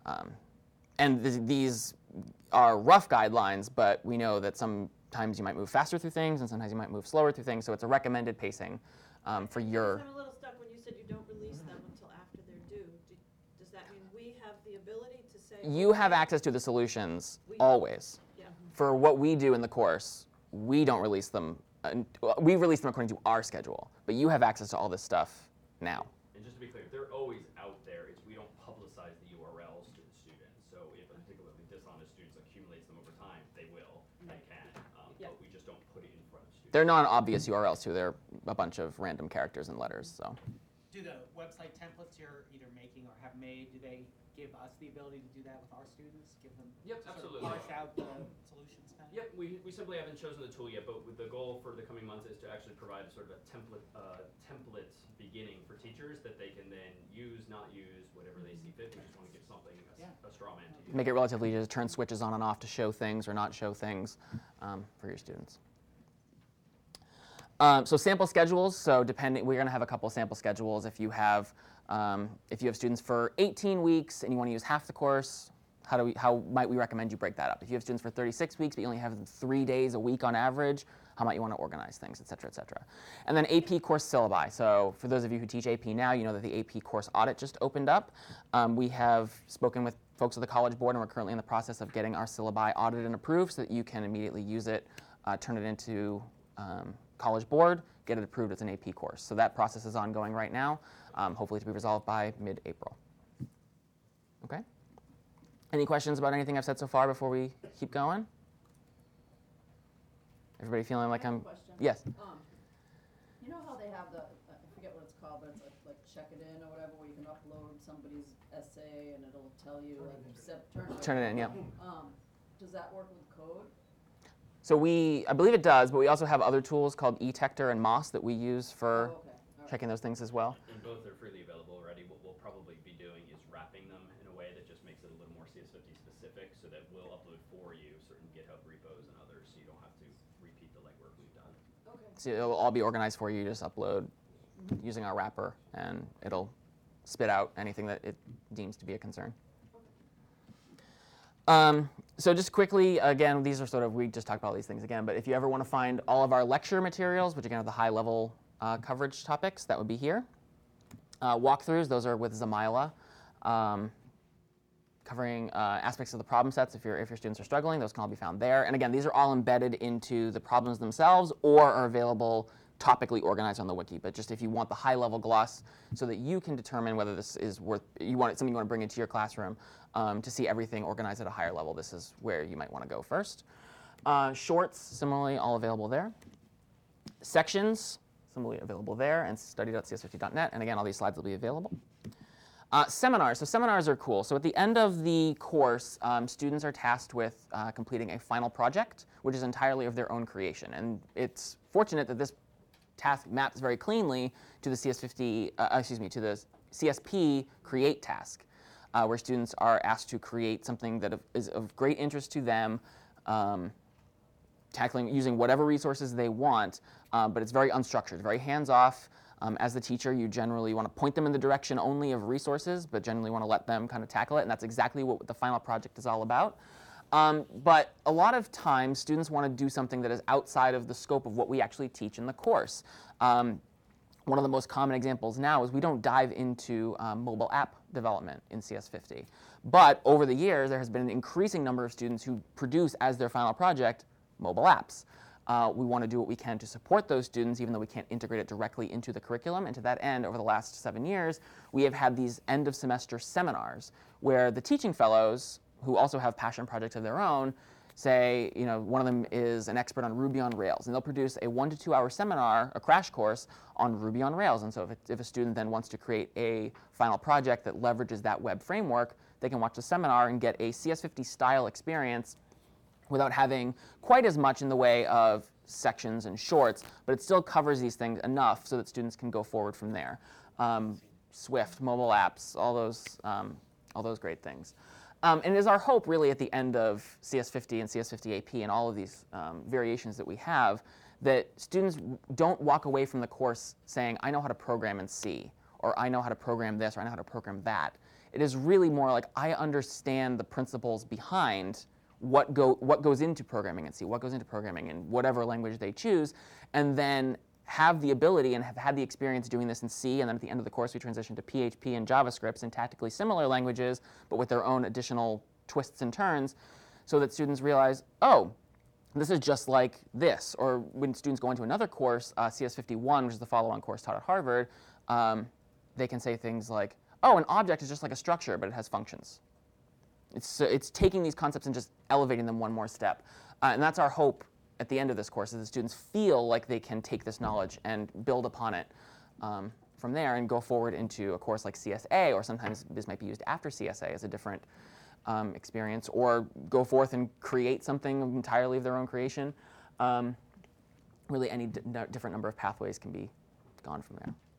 These are rough guidelines, but we know that sometimes you might move faster through things, and sometimes you might move slower through things. So it's a recommended pacing for your. I'm a little stuck when you said you don't release them until after they're due. Does that mean we have the ability to say? You have access to the solutions always. Yeah. For what we do in the course, we don't release them. We release them according to our schedule, but you have access to all this stuff now. And just to be clear, they're always out there. It's we don't publicize the URLs to the students. So if a particularly dishonest student accumulates them over time, they will. They can. Yeah. But we just don't put it in front of students. They're non-obvious URLs too. They're a bunch of random characters and letters. So Do the website templates you're either making or have made, do they give us the ability to do that with our students? Give them Yep, sort of absolutely. parse out the solutions kind of? Yep, we simply haven't chosen the tool yet, but with the goal for the coming months is to actually provide sort of a template beginning for teachers that they can then use, not use, whatever they see fit. We just want to give something, a straw man to use. make it relatively easy to turn switches on and off to show things or not show things for your students. So sample schedules. So we're going to have a couple sample schedules. If you have students for 18 weeks and you want to use half the course, how might we recommend you break that up? If you have students for 36 weeks but you only have them 3 days a week on average, how might you want to organize things, et cetera, et cetera. And then AP course syllabi. So for those of you who teach AP now, you know that the AP course audit just opened up. We have spoken with folks at the College Board, and we're currently in the process of getting our syllabi audited and approved so that you can immediately use it, turn it into College Board, get it approved as an AP course. So that process is ongoing right now, hopefully to be resolved by mid-April. Okay? Any questions about anything I've said so far before we keep going? Everybody feeling like I have I'm... a question. Yes. You know how they have the, I forget what it's called, but it's like Check It In or whatever, where you can upload somebody's essay and it'll tell you, like, Turn it in, yeah. Does that work with code? So I believe it does, but we also have other tools called eTector and Moss that we use for Oh, okay. All right. checking those things as well. And both are freely available already. What we'll probably be doing is wrapping them in a way that just makes it a little more CS50 specific so that we'll upload for you certain GitHub repos and others so you don't have to repeat the legwork we've done. Okay. So it'll all be organized for you. You just upload using our wrapper, and it'll spit out anything that it deems to be a concern. So just quickly, again, these are sort of, we just talked about all these things again, but if you ever want to find all of our lecture materials, which again are the high-level coverage topics, that would be here. Walkthroughs, those are with Zamila, covering aspects of the problem sets. If your students are struggling, those can all be found there. And again, these are all embedded into the problems themselves or are available topically organized on the wiki. But just if you want the high-level gloss so that you can determine whether this is something you want to bring into your classroom, to see everything organized at a higher level, this is where you might want to go first. Shorts, similarly, all available there. Sections, similarly available there, and study.cs50.net. And again, all these slides will be available. Seminars. So seminars are cool. So at the end of the course, students are tasked with completing a final project, which is entirely of their own creation. And it's fortunate that this task maps very cleanly to the to the CSP create task, where students are asked to create something that is of great interest to them, using whatever resources they want, but it's very unstructured, very hands-off. As the teacher, you generally want to point them in the direction only of resources, but generally want to let them kind of tackle it, and that's exactly what the final project is all about. But a lot of times, students want to do something that is outside of the scope of what we actually teach in the course. One of the most common examples now is we don't dive into mobile app development in CS50. But over the years, there has been an increasing number of students who produce as their final project mobile apps. We want to do what we can to support those students, even though we can't integrate it directly into the curriculum. And to that end, over the last 7 years, we have had these end-of-semester seminars where the teaching fellows, who also have passion projects of their own, say, one of them is an expert on Ruby on Rails, and they'll produce a 1 to 2 hour seminar, a crash course on Ruby on Rails. And so if a student then wants to create a final project that leverages that web framework, they can watch the seminar and get a CS50 style experience without having quite as much in the way of sections and shorts, but it still covers these things enough so that students can go forward from there. Swift, mobile apps, all those great things. And it is our hope, really, at the end of CS50 and CS50 AP and all of these variations that we have, that students don't walk away from the course saying, I know how to program in C, or I know how to program this, or I know how to program that. It is really more like, I understand the principles behind what goes into programming in C, what goes into programming in whatever language they choose, and then have the ability and have had the experience doing this in C, and then at the end of the course we transition to PHP and JavaScript, syntactically similar languages, but with their own additional twists and turns, so that students realize, oh, this is just like this. Or when students go into another course, CS51, which is the follow-on course taught at Harvard, they can say things like, oh, an object is just like a structure, but it has functions. It's taking these concepts and just elevating them one more step. And that's our hope at the end of this course, is that students feel like they can take this knowledge and build upon it from there and go forward into a course like CSA, or sometimes this might be used after CSA as a different experience, or go forth and create something entirely of their own creation. Really, any different number of pathways can be gone from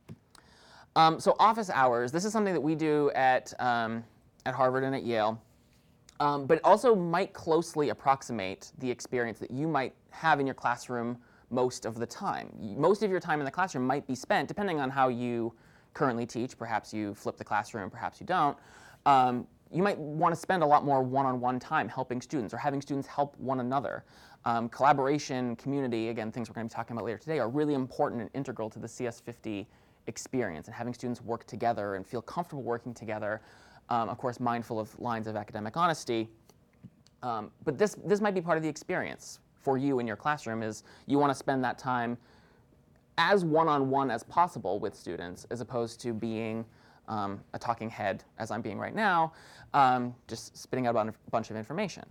there. So office hours, this is something that we do at Harvard and at Yale, but it also might closely approximate the experience that you might have in your classroom most of the time. Most of your time in the classroom might be spent, depending on how you currently teach, perhaps you flip the classroom, perhaps you don't, you might want to spend a lot more one-on-one time helping students or having students help one another. Collaboration, community, again, things we're going to be talking about later today, are really important and integral to the CS50 experience, and having students work together and feel comfortable working together, of course mindful of lines of academic honesty. But this might be part of the experience for you in your classroom, is you want to spend that time as one-on-one as possible with students, as opposed to being a talking head, as I'm being right now, just spitting out a bunch of information.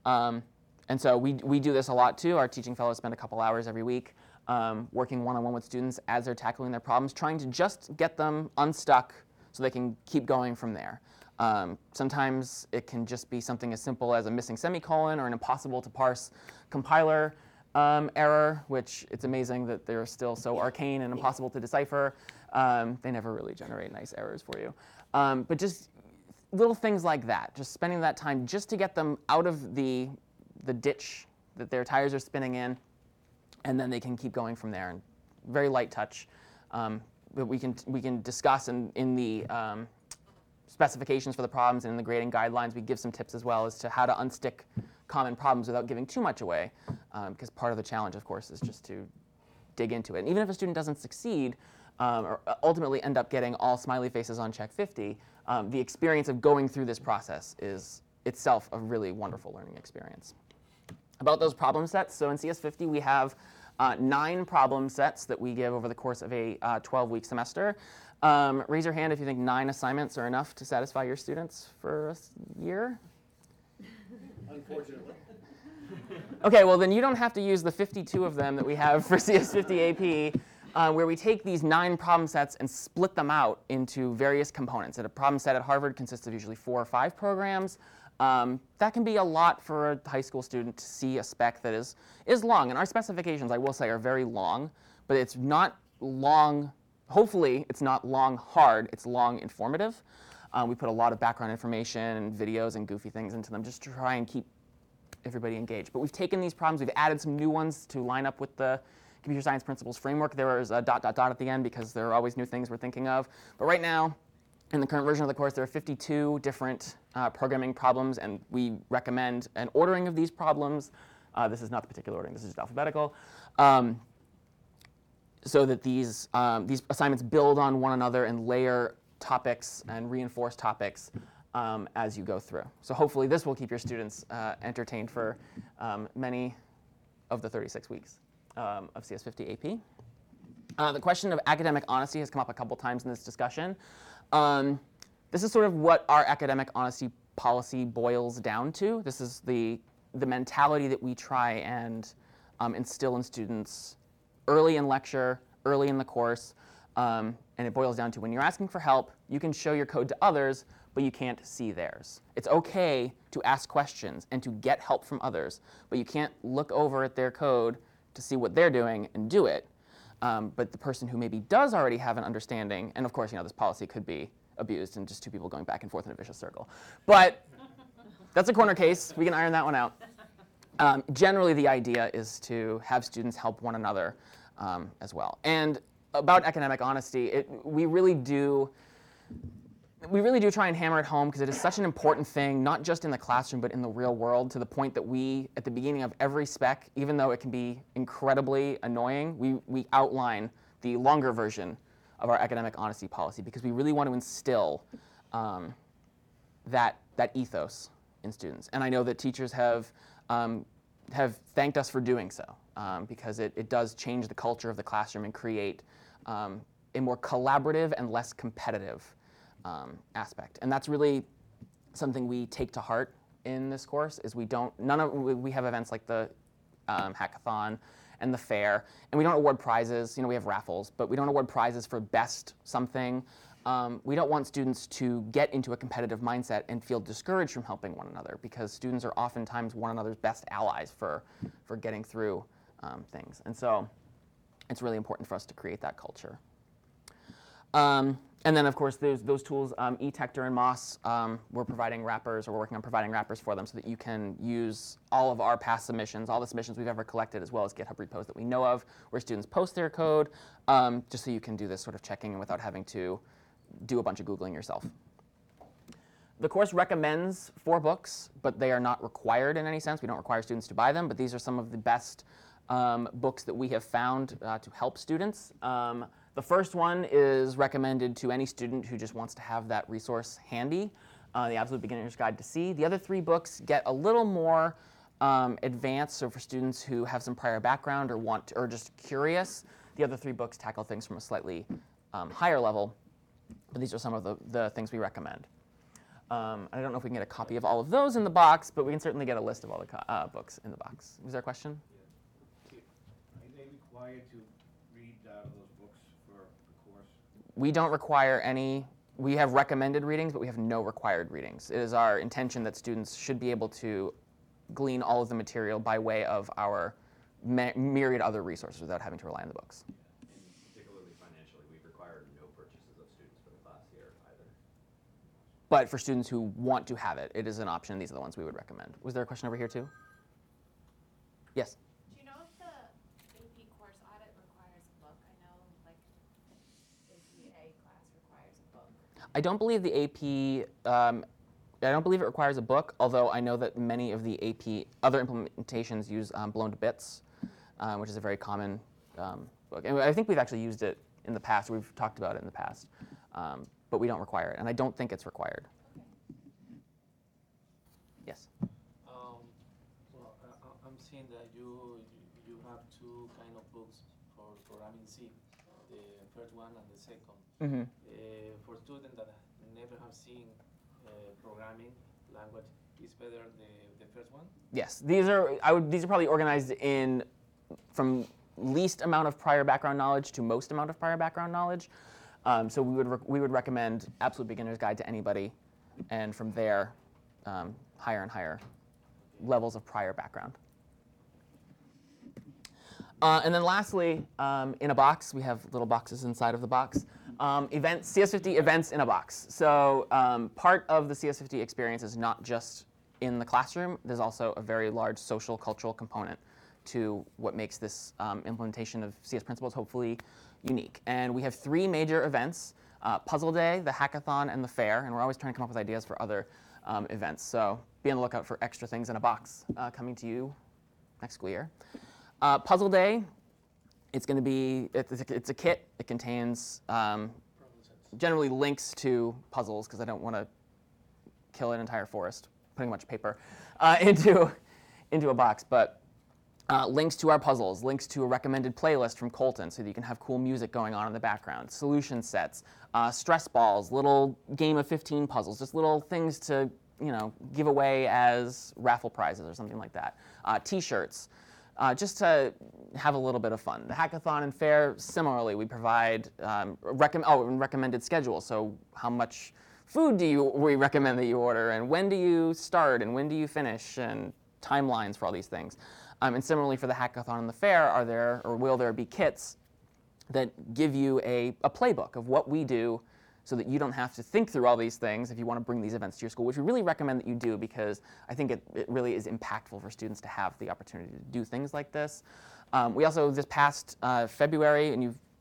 And so we do this a lot too. Our teaching fellows spend a couple hours every week working one-on-one with students as they're tackling their problems, trying to just get them unstuck so they can keep going from there. Sometimes it can just be something as simple as a missing semicolon or an impossible to parse compiler error, which it's amazing that they're still so arcane and impossible to decipher. They never really generate nice errors for you. But just little things like that, just spending that time just to get them out of the ditch that their tires are spinning in, and then they can keep going from there. And very light touch that we can discuss in the specifications for the problems, and in the grading guidelines we give some tips as well as to how to unstick common problems without giving too much away, because part of the challenge, of course, is just to dig into it. And even if a student doesn't succeed, or ultimately end up getting all smiley faces on Check 50, the experience of going through this process is itself a really wonderful learning experience. About those problem sets, so in CS50 we have 9 problem sets that we give over the course of a 12-week semester. Raise your hand if you think 9 assignments are enough to satisfy your students for a year. Unfortunately. Okay, well then you don't have to use the 52 of them that we have for CS50 AP, where we take these 9 problem sets and split them out into various components. And a problem set at Harvard consists of usually 4 or 5 programs. That can be a lot for a high school student to see a spec that is long. And our specifications, I will say, are very long, but it's not long. Hopefully, it's not long hard. It's long informative. We put a lot of background information and videos and goofy things into them just to try and keep everybody engaged. But we've taken these problems, we've added some new ones to line up with the computer science principles framework. There is a ... at the end because there are always new things we're thinking of. But right now, in the current version of the course, there are 52 different programming problems, and we recommend an ordering of these problems. This is not the particular ordering, this is just alphabetical. So that these assignments build on one another and layer topics and reinforce topics as you go through. So hopefully this will keep your students entertained for many of the 36 weeks of CS50 AP. The question of academic honesty has come up a couple times in this discussion. This is sort of what our academic honesty policy boils down to. This is the mentality that we try and instill in students early in lecture, early in the course, and it boils down to when you're asking for help, you can show your code to others, but you can't see theirs. It's okay to ask questions and to get help from others, but you can't look over at their code to see what they're doing and do it. But the person who maybe does already have an understanding, and of course, this policy could be abused and just 2 people going back and forth in a vicious circle. But that's a corner case. We can iron that one out. Generally, the idea is to have students help one another as well. And about academic honesty, we really do We really do try and hammer it home because it is such an important thing, not just in the classroom, but in the real world, to the point that we, at the beginning of every spec, even though it can be incredibly annoying, we outline the longer version of our academic honesty policy because we really want to instill that ethos in students. And I know that teachers have thanked us for doing so because it does change the culture of the classroom and create a more collaborative and less competitive aspect. And that's really something we take to heart in this course. Is we have events like the hackathon and the fair, and we don't award prizes. We have raffles, but we don't award prizes for best something. We don't want students to get into a competitive mindset and feel discouraged from helping one another, because students are oftentimes one another's best allies for getting through things. And so it's really important for us to create that culture. And then, of course, there's those tools, eTector and Moss. We're providing wrappers, or we're working on providing wrappers for them so that you can use all of our past submissions, all the submissions we've ever collected, as well as GitHub repos that we know of, where students post their code, just so you can do this sort of checking without having to do a bunch of Googling yourself. The course recommends 4 books, but they are not required in any sense. We don't require students to buy them, but these are some of the best books that we have found to help students. The first one is recommended to any student who just wants to have that resource handy, The Absolute Beginner's Guide to C. The other 3 books get a little more advanced, so for students who have some prior background or just curious. The other 3 books tackle things from a slightly higher level, but these are some of the things we recommend. I don't know if we can get a copy of all of those in the box, but we can certainly get a list of all the books in the box. Was there a question? Yeah. Are they required to read those books for the course? We don't require any. We have recommended readings, but we have no required readings. It is our intention that students should be able to glean all of the material by way of our myriad other resources without having to rely on the books. And particularly financially, we've required no purchases of students for the class here either. But for students who want to have it, it is an option. These are the ones we would recommend. Was there a question over here too? Yes? Do you know if the AP course audit requires a book? I know, like, APA class requires a book. I don't believe the AP, I don't believe it requires a book, although I know that many of the AP other implementations use Blown to Bits, which is a very common book. And I think we've actually used it in the past. We've talked about it in the past, but we don't require it, and I don't think it's required. Yes? Well, I'm seeing that you have 2 kind of books for programming C, the first one and the second. Mm-hmm. For students that never have seen programming language, is better the first one? Yes, these are probably organized from least amount of prior background knowledge to most amount of prior background knowledge. So we would recommend Absolute Beginner's Guide to anybody, and from there, higher and higher levels of prior background. And then lastly, in a box, we have little boxes inside of the box. CS50 events in a box. So part of the CS50 experience is not just in the classroom. There's also a very large social, cultural component to what makes this implementation of CS principles hopefully unique. And we have 3 major events: Puzzle Day, the Hackathon, and the Fair. And we're always trying to come up with ideas for other events. So be on the lookout for extra things in a box coming to you next school year. Puzzle Day, it's a kit. It contains generally links to puzzles, because I don't want to kill an entire forest putting much paper into a box. But links to our puzzles, links to a recommended playlist from Colton so that you can have cool music going on in the background, solution sets, stress balls, little game of 15 puzzles, just little things to give away as raffle prizes or something like that. T-shirts. Just to have a little bit of fun. The Hackathon and Fair, similarly, we provide recommended schedule. So how much food we recommend that you order, and when do you start, and when do you finish, and timelines for all these things. And similarly for the Hackathon and the Fair, will there be kits that give you a playbook of what we do, so that you don't have to think through all these things if you want to bring these events to your school, which we really recommend that you do, because I think it really is impactful for students to have the opportunity to do things like this. We also, this past February, and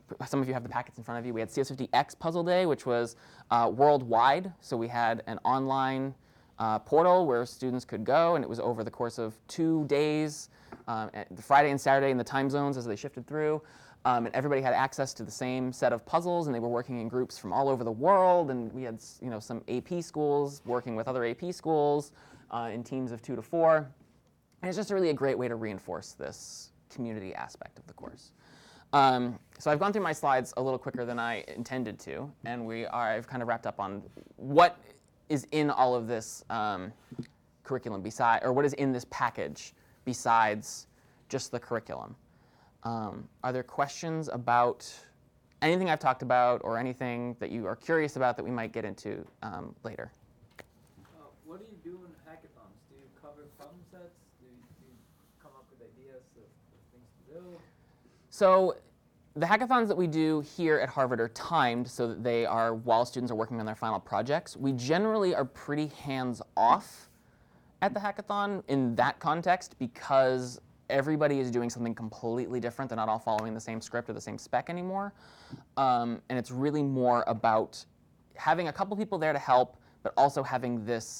some of you have the packets in front of you. We had CS50X Puzzle Day, which was worldwide. So we had an online portal where students could go, and it was over the course of 2 days, the Friday and Saturday in the time zones as they shifted through. And everybody had access to the same set of puzzles, and they were working in groups from all over the world. And we had, some AP schools working with other AP schools in teams of 2 to 4. And it's just really a great way to reinforce this community aspect of the course. So I've gone through my slides a little quicker than I intended to, and I've kind of wrapped up on what is in all of this curriculum or what is in this package besides just the curriculum. Are there questions about anything I've talked about or anything that you are curious about that we might get into later? What do you do in hackathons? Do you cover problem sets? Do you come up with ideas of things to do? So the hackathons that we do here at Harvard are timed so that they are while students are working on their final projects. We generally are pretty hands-off at the hackathon in that context because everybody is doing something completely different. They're not all following the same script or the same spec anymore. And it's really more about having a couple people there to help, but also having this,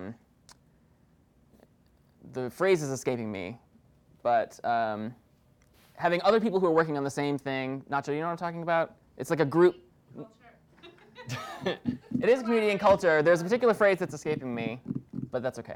the phrase is escaping me, but having other people who are working on the same thing. Nacho, you know what I'm talking about? It's like a group. It is community and culture. There's a particular phrase that's escaping me, but that's okay.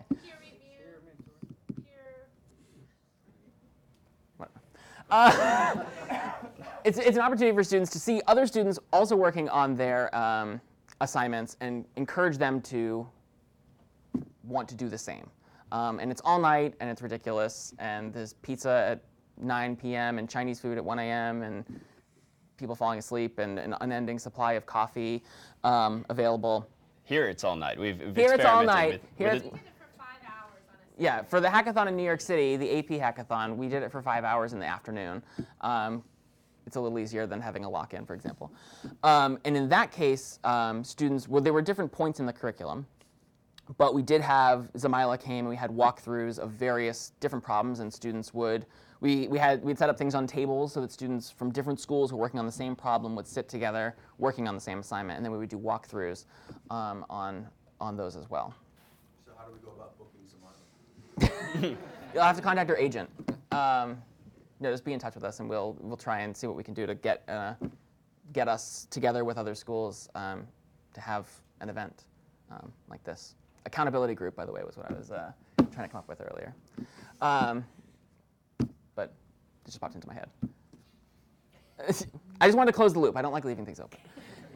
It's an opportunity for students to see other students also working on their assignments and encourage them to want to do the same. And it's all night, and it's ridiculous, and there's pizza at 9 p.m. and Chinese food at 1 a.m. and people falling asleep and an unending supply of coffee available. Here it's all night. We've Here it's all experimented night. with Here it. We did it for 5 hours on a Yeah, for the hackathon in New York City, the AP hackathon, we did it for 5 hours in the afternoon. It's a little easier than having a lock-in, for example. And in that case, students, well, there were different points in the curriculum, but we did have, Zamila came and we had walkthroughs of various different problems, and students would, we'd set up things on tables so that students from different schools who were working on the same problem would sit together working on the same assignment, and then we would do walkthroughs on those as well. So how do we go about booking Zamila? You'll have to contact our agent. Just be in touch with us, and we'll try and see what we can do to get us together with other schools to have an event like this. Accountability group, by the way, was what I was trying to come up with earlier. But it just popped into my head. I just wanted to close the loop. I don't like leaving things open.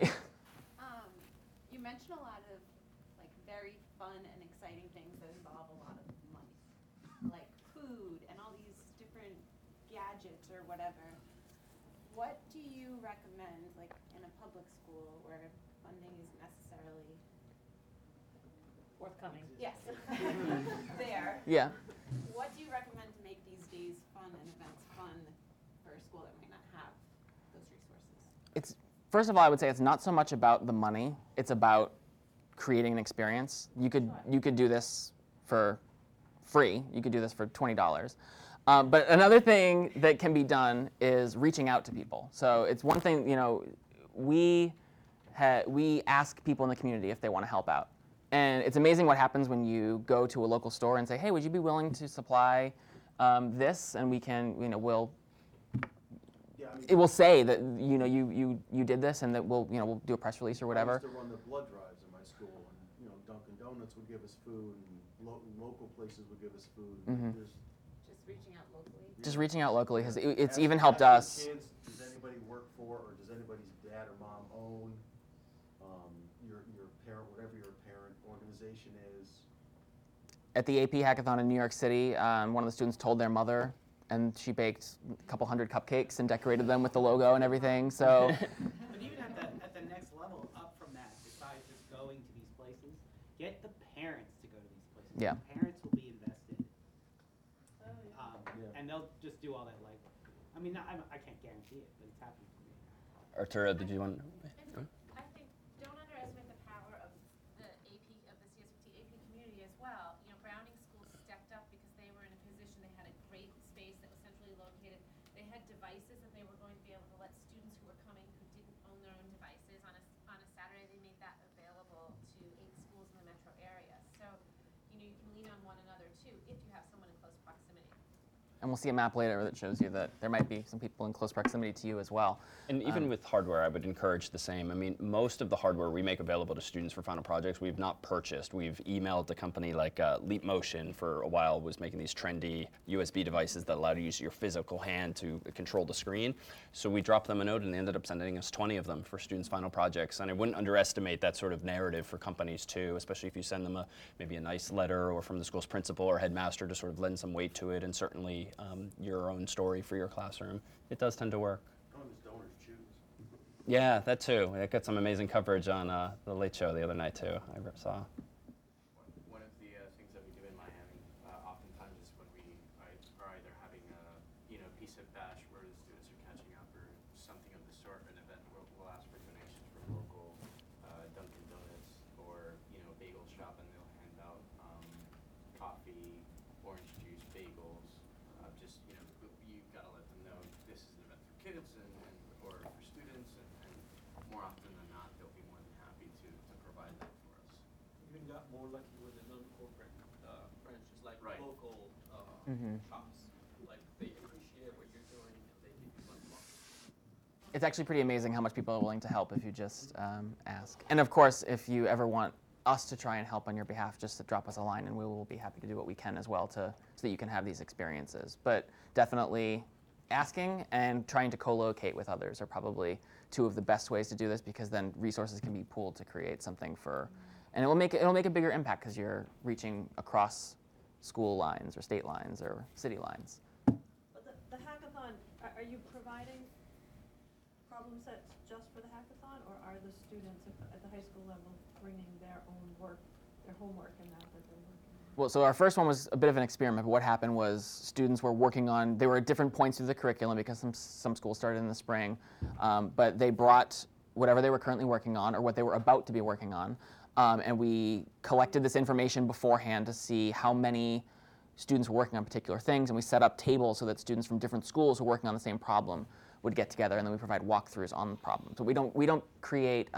You mentioned a lot of very fun and exciting things that involve a lot of money, like food and all these different gadgets or whatever. What do you recommend, in a public school where funding isn't necessarily Forthcoming. yes there? Yeah. What do you recommend to make these days fun and events fun for a school that might not have those resources? First of all, I would say it's not so much about the money. It's about creating an experience. You could do this for free. You could do this for $20. But another thing that can be done is reaching out to people. So it's one thing, we ask people in the community if they want to help out. And it's amazing what happens when you go to a local store and say, hey, would you be willing to supply this? And we can, it will say that you did this, and that we'll do a press release or whatever. I used to run the blood drives in my school, and Dunkin' Donuts would give us food, and local places would give us food. Mm-hmm. Just reaching out locally? Just reaching out locally has it's even helped us. Kids, does anybody work for, or does anybody's dad or mom own your parent, whatever your parent organization is? At the AP Hackathon in New York City, one of the students told their mother, and she baked a couple hundred cupcakes and decorated them with the logo and everything. So. But even at the next level up from that, besides just going to these places, get the parents to go to these places. Yeah. The parents will be invested. And they'll just do all that, I can't guarantee it, but it's happening for me. Arturo, did you want? I think, don't underestimate the power of the CS50 AP community as well. Browning School stepped up because they were in a position, they had a great space that was centrally located. They had devices that they were going to be able to let students who were coming who didn't own their own devices. On a Saturday, they made that available to 8 schools in the metro area. So, you can lean on one another too if you have someone in close proximity. And we'll see a map later that shows you that there might be some people in close proximity to you as well. And even with hardware, I would encourage the same. I mean, most of the hardware we make available to students for final projects, we've not purchased. We've emailed the company like Leap Motion for a while was making these trendy USB devices that allow you to use your physical hand to control the screen. So we dropped them a note and they ended up sending us 20 of them for students' final projects. And I wouldn't underestimate that sort of narrative for companies too, especially if you send them maybe a nice letter or from the school's principal or headmaster to sort of lend some weight to it, and certainly your own story for your classroom. It does tend to work. Sometimes donors choose. Yeah, that too. It got some amazing coverage on the Late Show the other night too. I saw. One of the things that we do in Miami, oftentimes is when we are either having a piece of bash where the students are catching up or something of the sort, an event where we'll ask for donations from local Dunkin' Donuts or bagel shop, and they'll hand out coffee, orange juice, bagels. Just you've got to let them know this is an event for kids or for students, and more often than not, they'll be more than happy to provide that for us. Even got more lucky with the non-corporate branches, like Right. local shops. Like they appreciate what you're doing and they give you money. It's actually pretty amazing how much people are willing to help if you just ask. And of course, if you ever want us to try and help on your behalf, just to drop us a line and we will be happy to do what we can as well so that you can have these experiences. But definitely asking and trying to co-locate with others are probably two of the best ways to do this, because then resources can be pooled to create something and it'll make a bigger impact because you're reaching across school lines or state lines or city lines. But the hackathon, are you providing problem sets just for the hackathon, or are the students at the high school level bringing their own work, their homework and that they're working on? Well, so our first one was a bit of an experiment. But what happened was students were working on, they were at different points through the curriculum because some schools started in the spring, but they brought whatever they were currently working on or what they were about to be working on, and we collected this information beforehand to see how many students were working on particular things, and we set up tables so that students from different schools who were working on the same problem would get together, and then we provide walkthroughs on the problem. So we don't create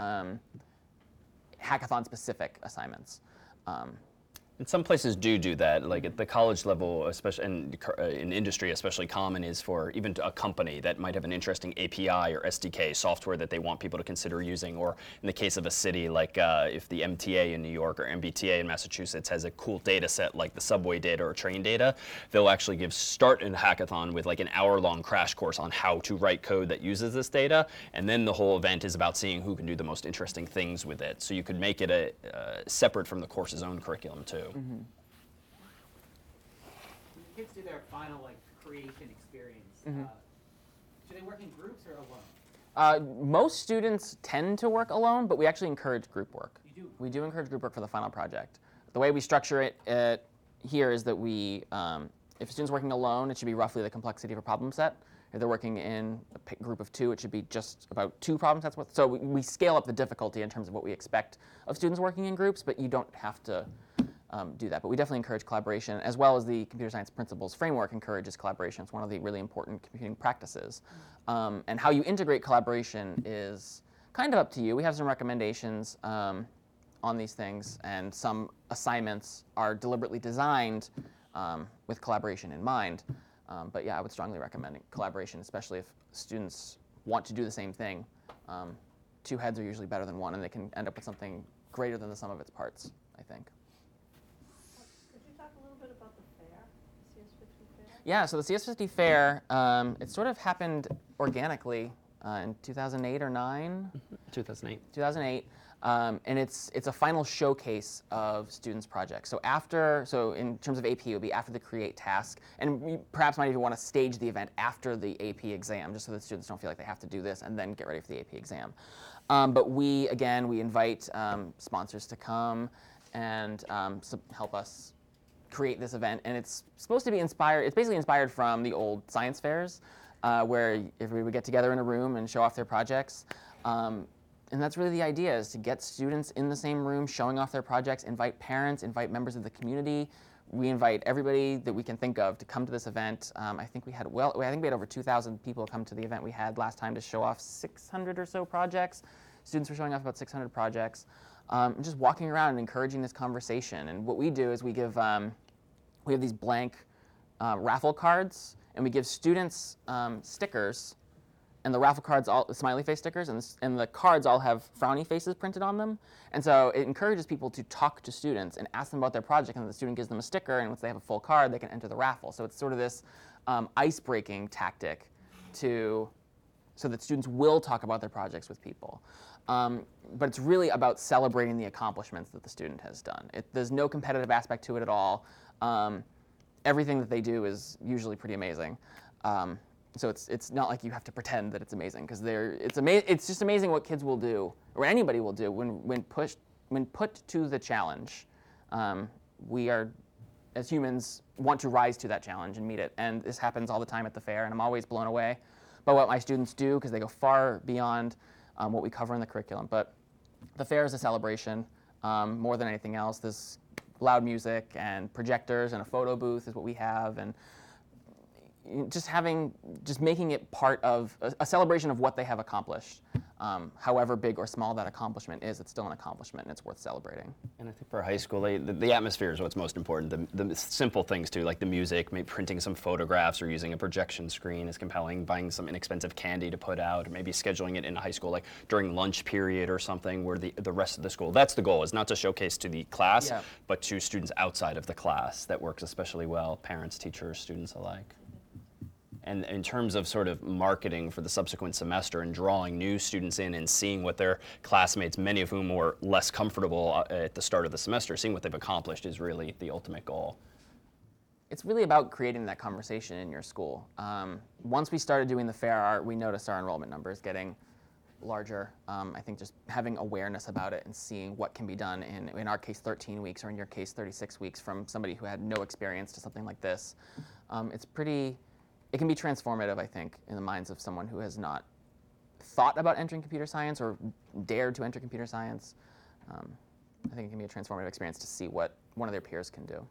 hackathon-specific assignments. And some places do that, like at the college level, especially in industry, especially common is for even a company that might have an interesting API or SDK software that they want people to consider using, or in the case of a city, like if the MTA in New York or MBTA in Massachusetts has a cool data set like the subway data or train data, they'll actually start a hackathon with like an hour-long crash course on how to write code that uses this data, and then the whole event is about seeing who can do the most interesting things with it. So you could make it separate from the course's own curriculum too. Mm-hmm. Kids do their final creation experience. Mm-hmm. Do they work in groups or alone? Most students tend to work alone, but we actually encourage group work. You do? We do encourage group work for the final project. The way we structure it here is that if a student's working alone, it should be roughly the complexity of a problem set. If they're working in a group of 2, it should be just about 2 problem sets. So we scale up the difficulty in terms of what we expect of students working in groups, but you don't have to do that. But we definitely encourage collaboration, as well as the computer science principles framework encourages collaboration. It's one of the really important computing practices. And how you integrate collaboration is kind of up to you. We have some recommendations on these things, and some assignments are deliberately designed with collaboration in mind. But yeah, I would strongly recommend collaboration, especially if students want to do the same thing. 2 heads are usually better than 1, and they can end up with something greater than the sum of its parts, I think. Could you talk a little bit about the fair, the CS50 fair? Yeah, so the CS50 fair, it sort of happened organically in 2008 or 9? 2008. 2008. And it's a final showcase of students' projects. So in terms of AP, it would be after the create task, and we perhaps might even want to stage the event after the AP exam, just so that students don't feel like they have to do this and then get ready for the AP exam. But we invite sponsors to come and help us create this event, and it's supposed to be inspired. It's basically inspired from the old science fairs, where everybody would get together in a room and show off their projects. And that's really the idea, is to get students in the same room showing off their projects, invite parents, invite members of the community We invite everybody that we can think of to come to this event. I think we had over 2,000 people come to the event we had last time to show off 600 or so projects. Students were showing off about 600 projects. Just walking around and encouraging this conversation. And what we do is we have these blank raffle cards, and we give students stickers, and the raffle cards all smiley face stickers, and the cards all have frowny faces printed on them. And so it encourages people to talk to students and ask them about their project, and the student gives them a sticker, and once they have a full card, they can enter the raffle. So it's sort of this ice-breaking tactic so that students will talk about their projects with people. But it's really about celebrating the accomplishments that the student has done. There's no competitive aspect to it at all. Everything that they do is usually pretty amazing. So it's not like you have to pretend that it's amazing, because it's just amazing what kids will do, or anybody will do, when put to the challenge. We are, as humans, want to rise to that challenge and meet it. And this happens all the time at the fair, and I'm always blown away by what my students do, because they go far beyond what we cover in the curriculum. But the fair is a celebration more than anything else. There's loud music and projectors and a photo booth is what we have, and just making it part of a celebration of what they have accomplished. However big or small that accomplishment is, it's still an accomplishment, and it's worth celebrating. And I think for high school, the atmosphere is what's most important. The simple things too, like the music, maybe printing some photographs or using a projection screen is compelling, buying some inexpensive candy to put out, or maybe scheduling it in high school, like during lunch period or something, where the rest of the school, that's the goal, is not to showcase to the class, but to students outside of the class. That works especially well, parents, teachers, students alike. And in terms of sort of marketing for the subsequent semester and drawing new students in and seeing what their classmates, many of whom were less comfortable at the start of the semester, seeing what they've accomplished is really the ultimate goal. It's really about creating that conversation in your school. Once we started doing the fair, we noticed our enrollment numbers getting larger. I think just having awareness about it and seeing what can be done in our case 13 weeks, or in your case 36 weeks, from somebody who had no experience to something like this. It can be transformative, I think, in the minds of someone who has not thought about entering computer science or dared to enter computer science. I think it can be a transformative experience to see what one of their peers can do.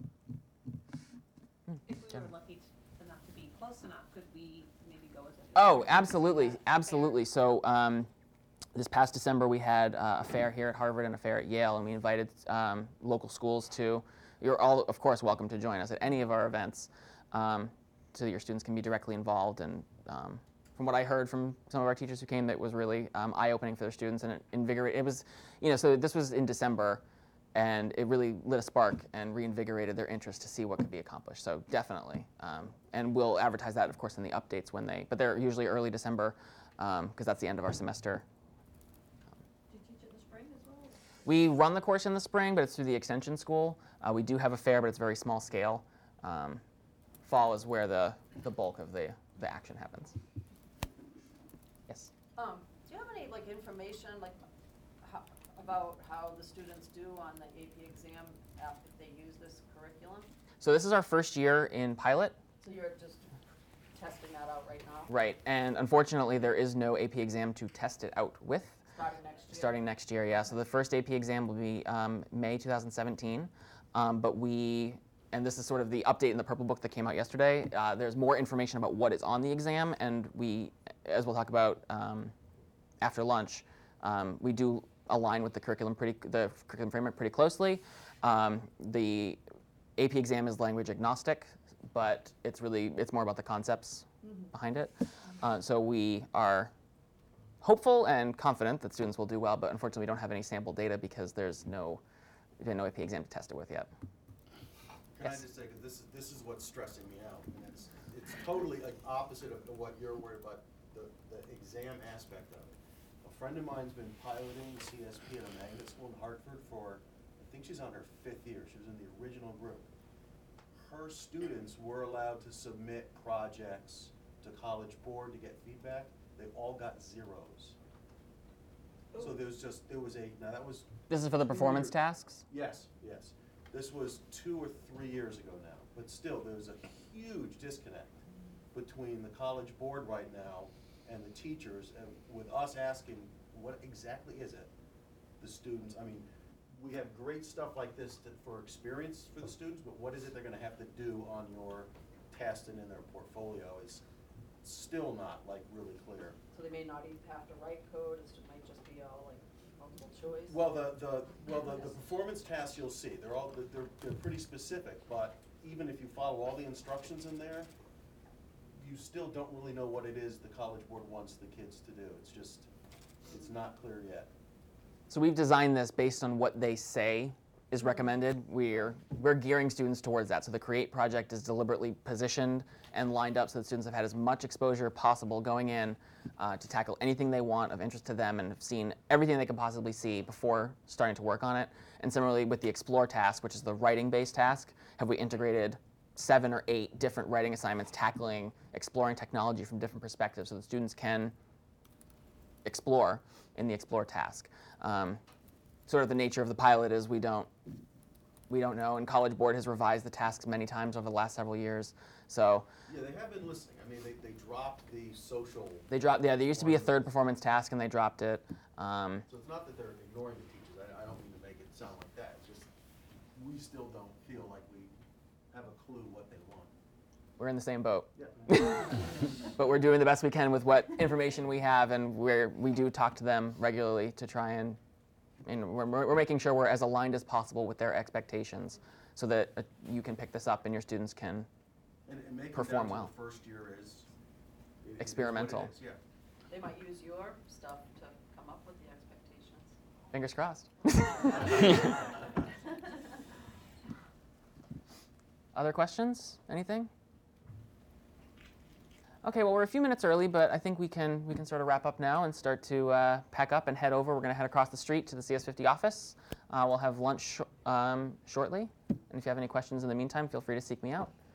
If we were lucky enough to be close enough, could we maybe go with it? Oh, absolutely, absolutely. So this past December, we had a fair here at Harvard and a fair at Yale, and we invited local schools to. You're all, of course, welcome to join us at any of our events. So that your students can be directly involved. And from what I heard from some of our teachers who came, that was really eye-opening for their students, and it invigorated. It was, so this was in December, and it really lit a spark and reinvigorated their interest to see what could be accomplished. So definitely. And we'll advertise that, of course, in the updates but they're usually early December, because that's the end of our semester. Do you teach in the spring as well? We run the course in the spring, but it's through the extension school. We do have a fair, but it's very small scale. Fall is where the bulk of the action happens. Yes? Do you have any information about how the students do on the AP exam after they use this curriculum? So this is our first year in pilot. So you're just testing that out right now? Right, and unfortunately there is no AP exam to test it out with. Starting next year? Starting next year, yeah. So the first AP exam will be May 2017, and this is sort of the update in the Purple Book that came out yesterday. There's more information about what is on the exam, and as we'll talk about after lunch, we do align with the curriculum framework pretty closely. The AP exam is language agnostic, but it's more about the concepts behind it. So we are hopeful and confident that students will do well, but unfortunately we don't have any sample data because there's no AP exam to test it with yet. Can I just say, because this is what's stressing me out, and it's totally opposite of what you're worried about, the exam aspect of it. A friend of mine's been piloting CSP at a magnet school in Hartford for, I think she's on her 5th year. She was in the original group. Her students were allowed to submit projects to College Board to get feedback. They all got zeros. So this is for the performance tasks? Yes. This was 2 or 3 years ago now, but still there's a huge disconnect between the College Board right now and the teachers, and with us asking, what exactly is it? The students, we have great stuff like this for experience for the students, but what is it they're gonna have to do on your test and in their portfolio is still not like really clear. So they may not even have to write code, it might just be all like multiple choice? Well, the performance tasks you'll see, they're pretty specific, but even if you follow all the instructions in there, you still don't really know what it is the College Board wants the kids to do. It's not clear yet. So we've designed this based on what they say is recommended. We're gearing students towards that. So the CREATE project is deliberately positioned and lined up so that students have had as much exposure possible going in to tackle anything they want of interest to them and have seen everything they can possibly see before starting to work on it. And similarly with the Explore task, which is the writing-based task, have we integrated 7 or 8 different writing assignments tackling, exploring technology from different perspectives so that students can explore in the Explore task. Sort of the nature of the pilot is we don't know, and College Board has revised the tasks many times over the last several years. So Yeah, they have been listening. I mean, they dropped the social. there used to be a third performance task and they dropped it. So it's not that they're ignoring the teachers. I don't mean to make it sound like that. It's just we still don't feel like we have a clue what they want. We're in the same boat. Yeah. But we're doing the best we can with what information we have, and we do talk to them regularly to try and we're making sure we're as aligned as possible with their expectations so that you can pick this up and your students can And making perform down to well. the first year is Experimental. It is, yeah. They might use your stuff to come up with the expectations. Fingers crossed. Other questions? Anything? Okay, well, we're a few minutes early, but I think we can sort of wrap up now and start to pack up and head over. We're going to head across the street to the CS50 office. We'll have lunch shortly. And if you have any questions in the meantime, feel free to seek me out.